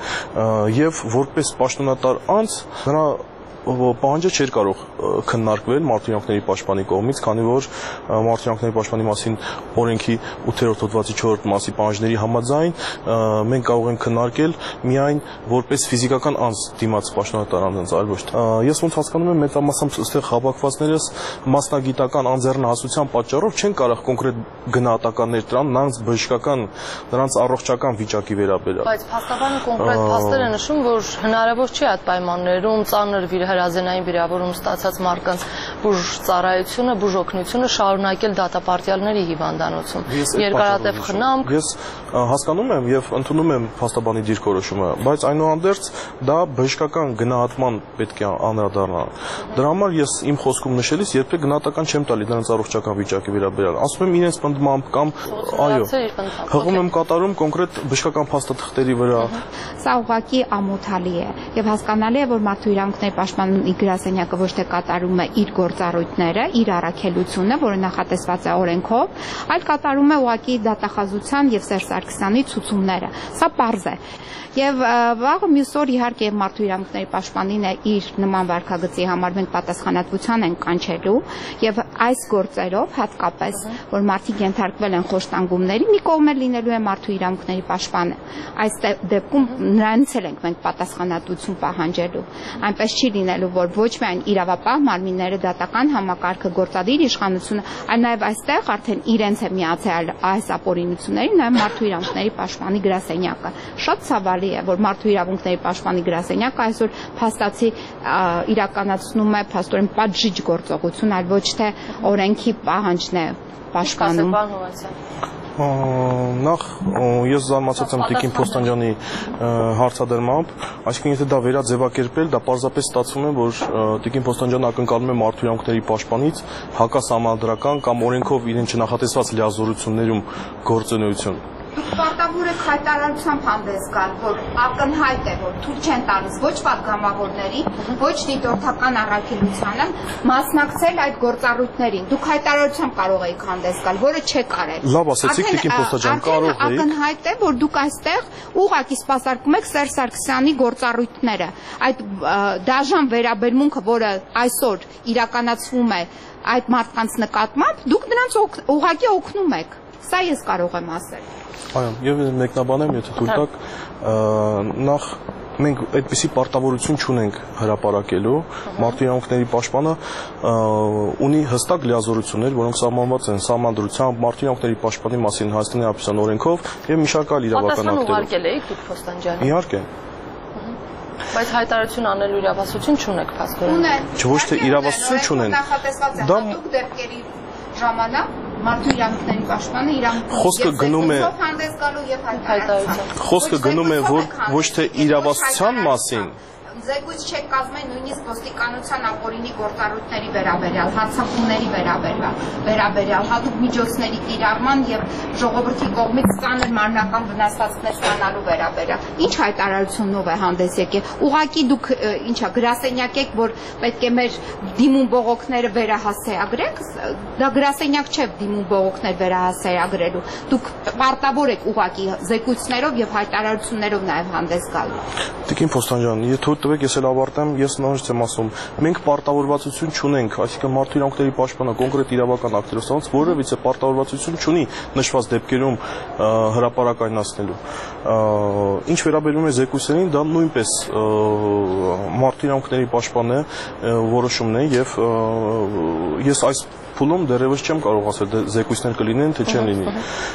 եւ որպես պաշտոնատար անձ նրա պահանջը չէր կարող քննարկվել Մարդու իրավունքների պաշտպանի կողմից, քանի որ Մարդու իրավունքների պաշտպանի մասին օրենքի 8-րդ հոդվածի 4-րդ մասի պահանջների համաձայն մենք կարող ենք քննարկել միայն որպես ֆիզիկական անձ դիմաց պաշտոնատար անձ, այլ ոչ թե։ Ես ոնց հասկանում եմ, մեծամասամբ այստեղ հավաքվածներս մասնագիտական անձեռնահասության պատճառով չեն կարող կոնկրետ գնահատականներ տալ նրանց բժշկական, նրանց առողջական վիճակի վերաբերյալ։ Բայց փաստաբանը կոնկրետ փաստեր է նշում, որ հնարավոր չի այդ պայմաններում ծանր հրազենային վիրավորում ստացած մարդկանց բուժծառայությունը, բուժօգնությունը շարունակել դատապարտյալների հիվանդանոցում։ Երկարատև խնամք։ Ես հասկանում եմ եւ ընդունում եմ փաստաբանի դիրքորոշումը, բայց այնուհանդերձ դա բժշկական գնահատման պետք է անդրադառնա։ Դրա համար ես իմ խոսքում նշելիս երբեք գնահատական չեմ տալի նրանց առողջական վիճակի վերաբերյալ։ Ասում եմ իրենց պնդմամբ կամ այո, հղում եմ կատարում կոնկրետ բժշկական փաստաթղթերի վրա։ Սա ուղղակի ամոթալի է եւ հասկանալի է, որ Մարդու իրավունքների պաշտպանի գրասենյակը ոչ թե կատարում է իր գործառույթները, իր առաքելությունը, որը նախատեսված է օրենքով, այլ կատարում է ուղղակի դատախազության եւ Սերժ Սարգսյանի ցուցումները։ Սա պարզ է։ Եվ վաղը մյուս օր իհարկե Մարդու իրավունքների պաշտպանին է իր նման վարքագծի համար մենք պատասխանատվության են կանչելու եւ այս գործերով հատկապես որ մարդիկ ենթարկվել են խոշտանգումների մի կողմ էլ լինելու է Մարդու իրավունքների պաշտպանը այս դեպքում նրանից էլ ենք մենք պատասխանատվություն պահանջելու այնպես չի լինելու որ ոչ միայն իրավապահ մարմինները դատական համակարգը գործադիր իշխանությունը այլ նաեւ այստեղ արդեն իրենց է միացել այս ապօրինություններին նաեւ Մարդու իրավունքների պաշտպանի գրասենյակը շատ ցավալի է, որ Մարդու իրավունքների պաշտպանի գրասենյակը այսօր փաստացի իրականացնում է փաստորեն պատժիչ գործողություն, այլ ոչ թե օրենքի պահանջն է պաշտպանում։ Նախ ես զարմացած եմ Տիկին Փոստանջյանի հարցադրմամբ, այսինքն եթե դա վերաձևակերպել, դա պարզապես ստացվում է, որ Տիկին Փոստանջյանը ակնկալում է Մարդու իրավունքների պաշտպանից հակասահմանադրական կամ օրենքով իրեն չնախատեսված լիազորություններում գործունեություն։ Դուք պարտավոր եք հայտարարությամբ հանդես գալ, որ ակնհայտ է, որ թույլ չեն տալիս ոչ պատգամավորների, ոչ դիտորդական առաքելությանը մասնակցել այդ գործառույթներին։ Դուք հայտարարությամբ կարող եք հանդես գալ, որը չեք արել։ Լավ ասեցիք, Տիկին Փոստանջյան, կարող եք։ Ակնհայտ է, որ դուք այստեղ ուղղակի սպասարկում եք Սերժ Սարգսյանի գործառույթները։ Այդ դաժան վերաբերմունքը, որը այսօր իրականացվում է այդ մարդկանց նկատմամբ, դուք նրանց ուղղակի օգնում եք։ Սա ես կարող եմ ասել։ Այո, եւ մեկնաբանեմ, եթե թույլ տաք, նախ մենք այդպիսի պարտավորություն չունենք հրապարակելու, Մարդու իրավունքների պաշտպանը ունի հստակ լիազորություններ, որոնք սահմանված են Սահմանադրությամբ, Մարդու իրավունքների պաշտպանի մասին Հայաստանի Հանրապետության օրենքով եւ մի շարք այլ իրավական ակտերով։ Ուղարկել եք դուք Փոստանջանին։ Իհարկե։ Բայց հայտարարություն անելու իրավասություն չունեք փաստորեն։ Ոչ թե իրավասություն չունեն։ Դա դուք դեպքերի ժամանակ Մարդու իրավունքների պաշտպանը խոսքը գնում է հանդես գալու եւ հայտարարություն։ Խոսքը գնում է ոչ թե իրավասության մասին, Զեկույց չեք կազմել նույնիսկ ոստիկանության ապօրինի գործառույթների վերաբերյալ, հարձակումների վերաբերյալ, հատուկ միջոցների կիրառման եւ ժողովրդի կողմից ծանր մարմնական վնասվածքներ ստանալու վերաբերյալ։ Ինչ հայտարարությունով է հանդես եկել։ Ուղղակի դուք ինչա գրասենյակ եք, որ պետք է մեր դիմում բողոքները վերահասարագրեք, դա գրասենյակ չէ դիմում բողոքներ վերահասարագրելու։ Դուք պարտավոր եք ուղղակի զեկույցներով եւ հայտարարություններով նաեւ հանդես գալու։ Տիկին Փոստանջյան, եթե տվեք ես էլ ավարտեմ, ես նորից եմ ասում, մենք պարտավորվածություն չունենք, այսինքն Մարդու իրավունքների պաշտպանը կոնկրետ իրավական ակտերով ստանց որևիցե պարտավորվածություն չունի նշված դեպքերում հրապարակայնացնելու։ Ինչ վերաբերում է զեկույցերին, դա նույնպես Մարդու իրավունքների պաշտպանը որոշումն է եւ ես այս փուլում դեռևս չեմ կարող ասել զեկույցներ կլինեն, թե չեն լինի։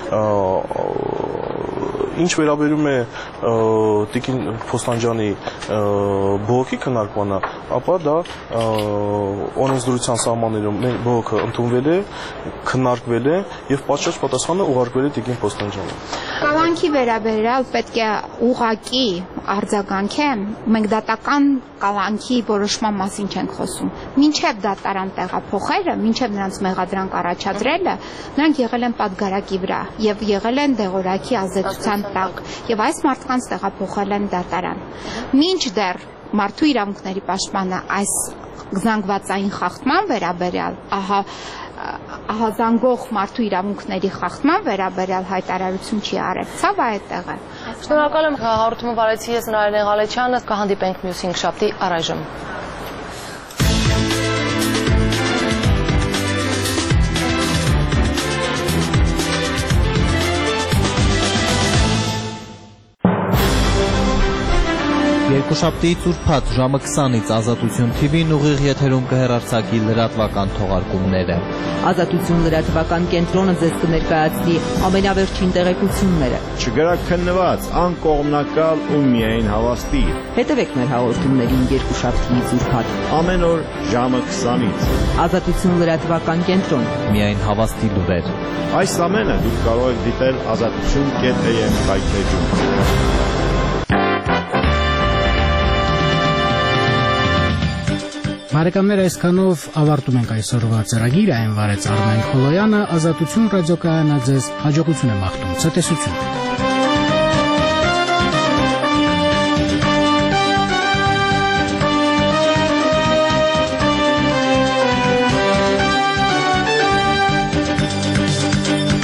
Ինչ վերաբերում է Տիկին Փոստանջյանի բողոքի քննարկմանը, ապա դա օրենսդրության սահմաններում բողոքը ընդունվել է, քննարկվել է եւ պատշաճ պատասխանը ուղարկվել է Տիկին Փոստանջյանին։ Կալանքի վերաբերյալ պետք է ուղղակի արձագանքեմ, մենք դատական կալանքի որոշման մասին չենք խոսում։ Մինչև դատարան տեղափոխելը, մինչև նրանց մեղադրանք առաջադրելը, նրանք եղել են պատգարակի վրա եւ եղել են դեղորայքի ազդեցության տակ եւ այս մարդկանց տեղափոխել են դատարան։ Մինչդեռ մարդու իրավունքների պաշտպանը այս զանգվածային խախտման վերաբերյալ, ահազանգող մարդու իրավունքների խախտման վերաբերյալ հայտարարություն չի արել, ցավ այդտեղ է։ Շնորհակալ եմ, հաղորդումը վարեցի ես Նարինե Ղալեչյանը, կհանդիպենք մյուս 5 շաբթի առայժմ։ Երկուշաբթի ծուրփաթ ժամը 20-ից Ազատություն TV-ն ուղիղ եթերում կհեռարձակի լրատվական թողարկումները։ Ազատություն լրատվական կենտրոնը ձեզ կներկայացնի ամենավերջին տեղեկությունները։ Չգրաքննված, անկողմնակալ ու միայն հավաստի։ Հետևեք մեր հաղորդումներին երկուշաբթի ծուրփաթ ամեն օր ժամը 20-ից։ Ազատություն լրատվական կենտրոն։ Միայն հավաստի լուրեր։ Այս ամենը դուք կարող եք դիտել azatutun.am կայքեջում։ Բարեկամներ, այսքանով ավարտում ենք այսօրվա ծրագիրը, այն վարեց Արմեն Խոլոյանը, Ազատություն ռադիոկայանը ձեզ հաջողություն է մաղթում, ցտեսություն։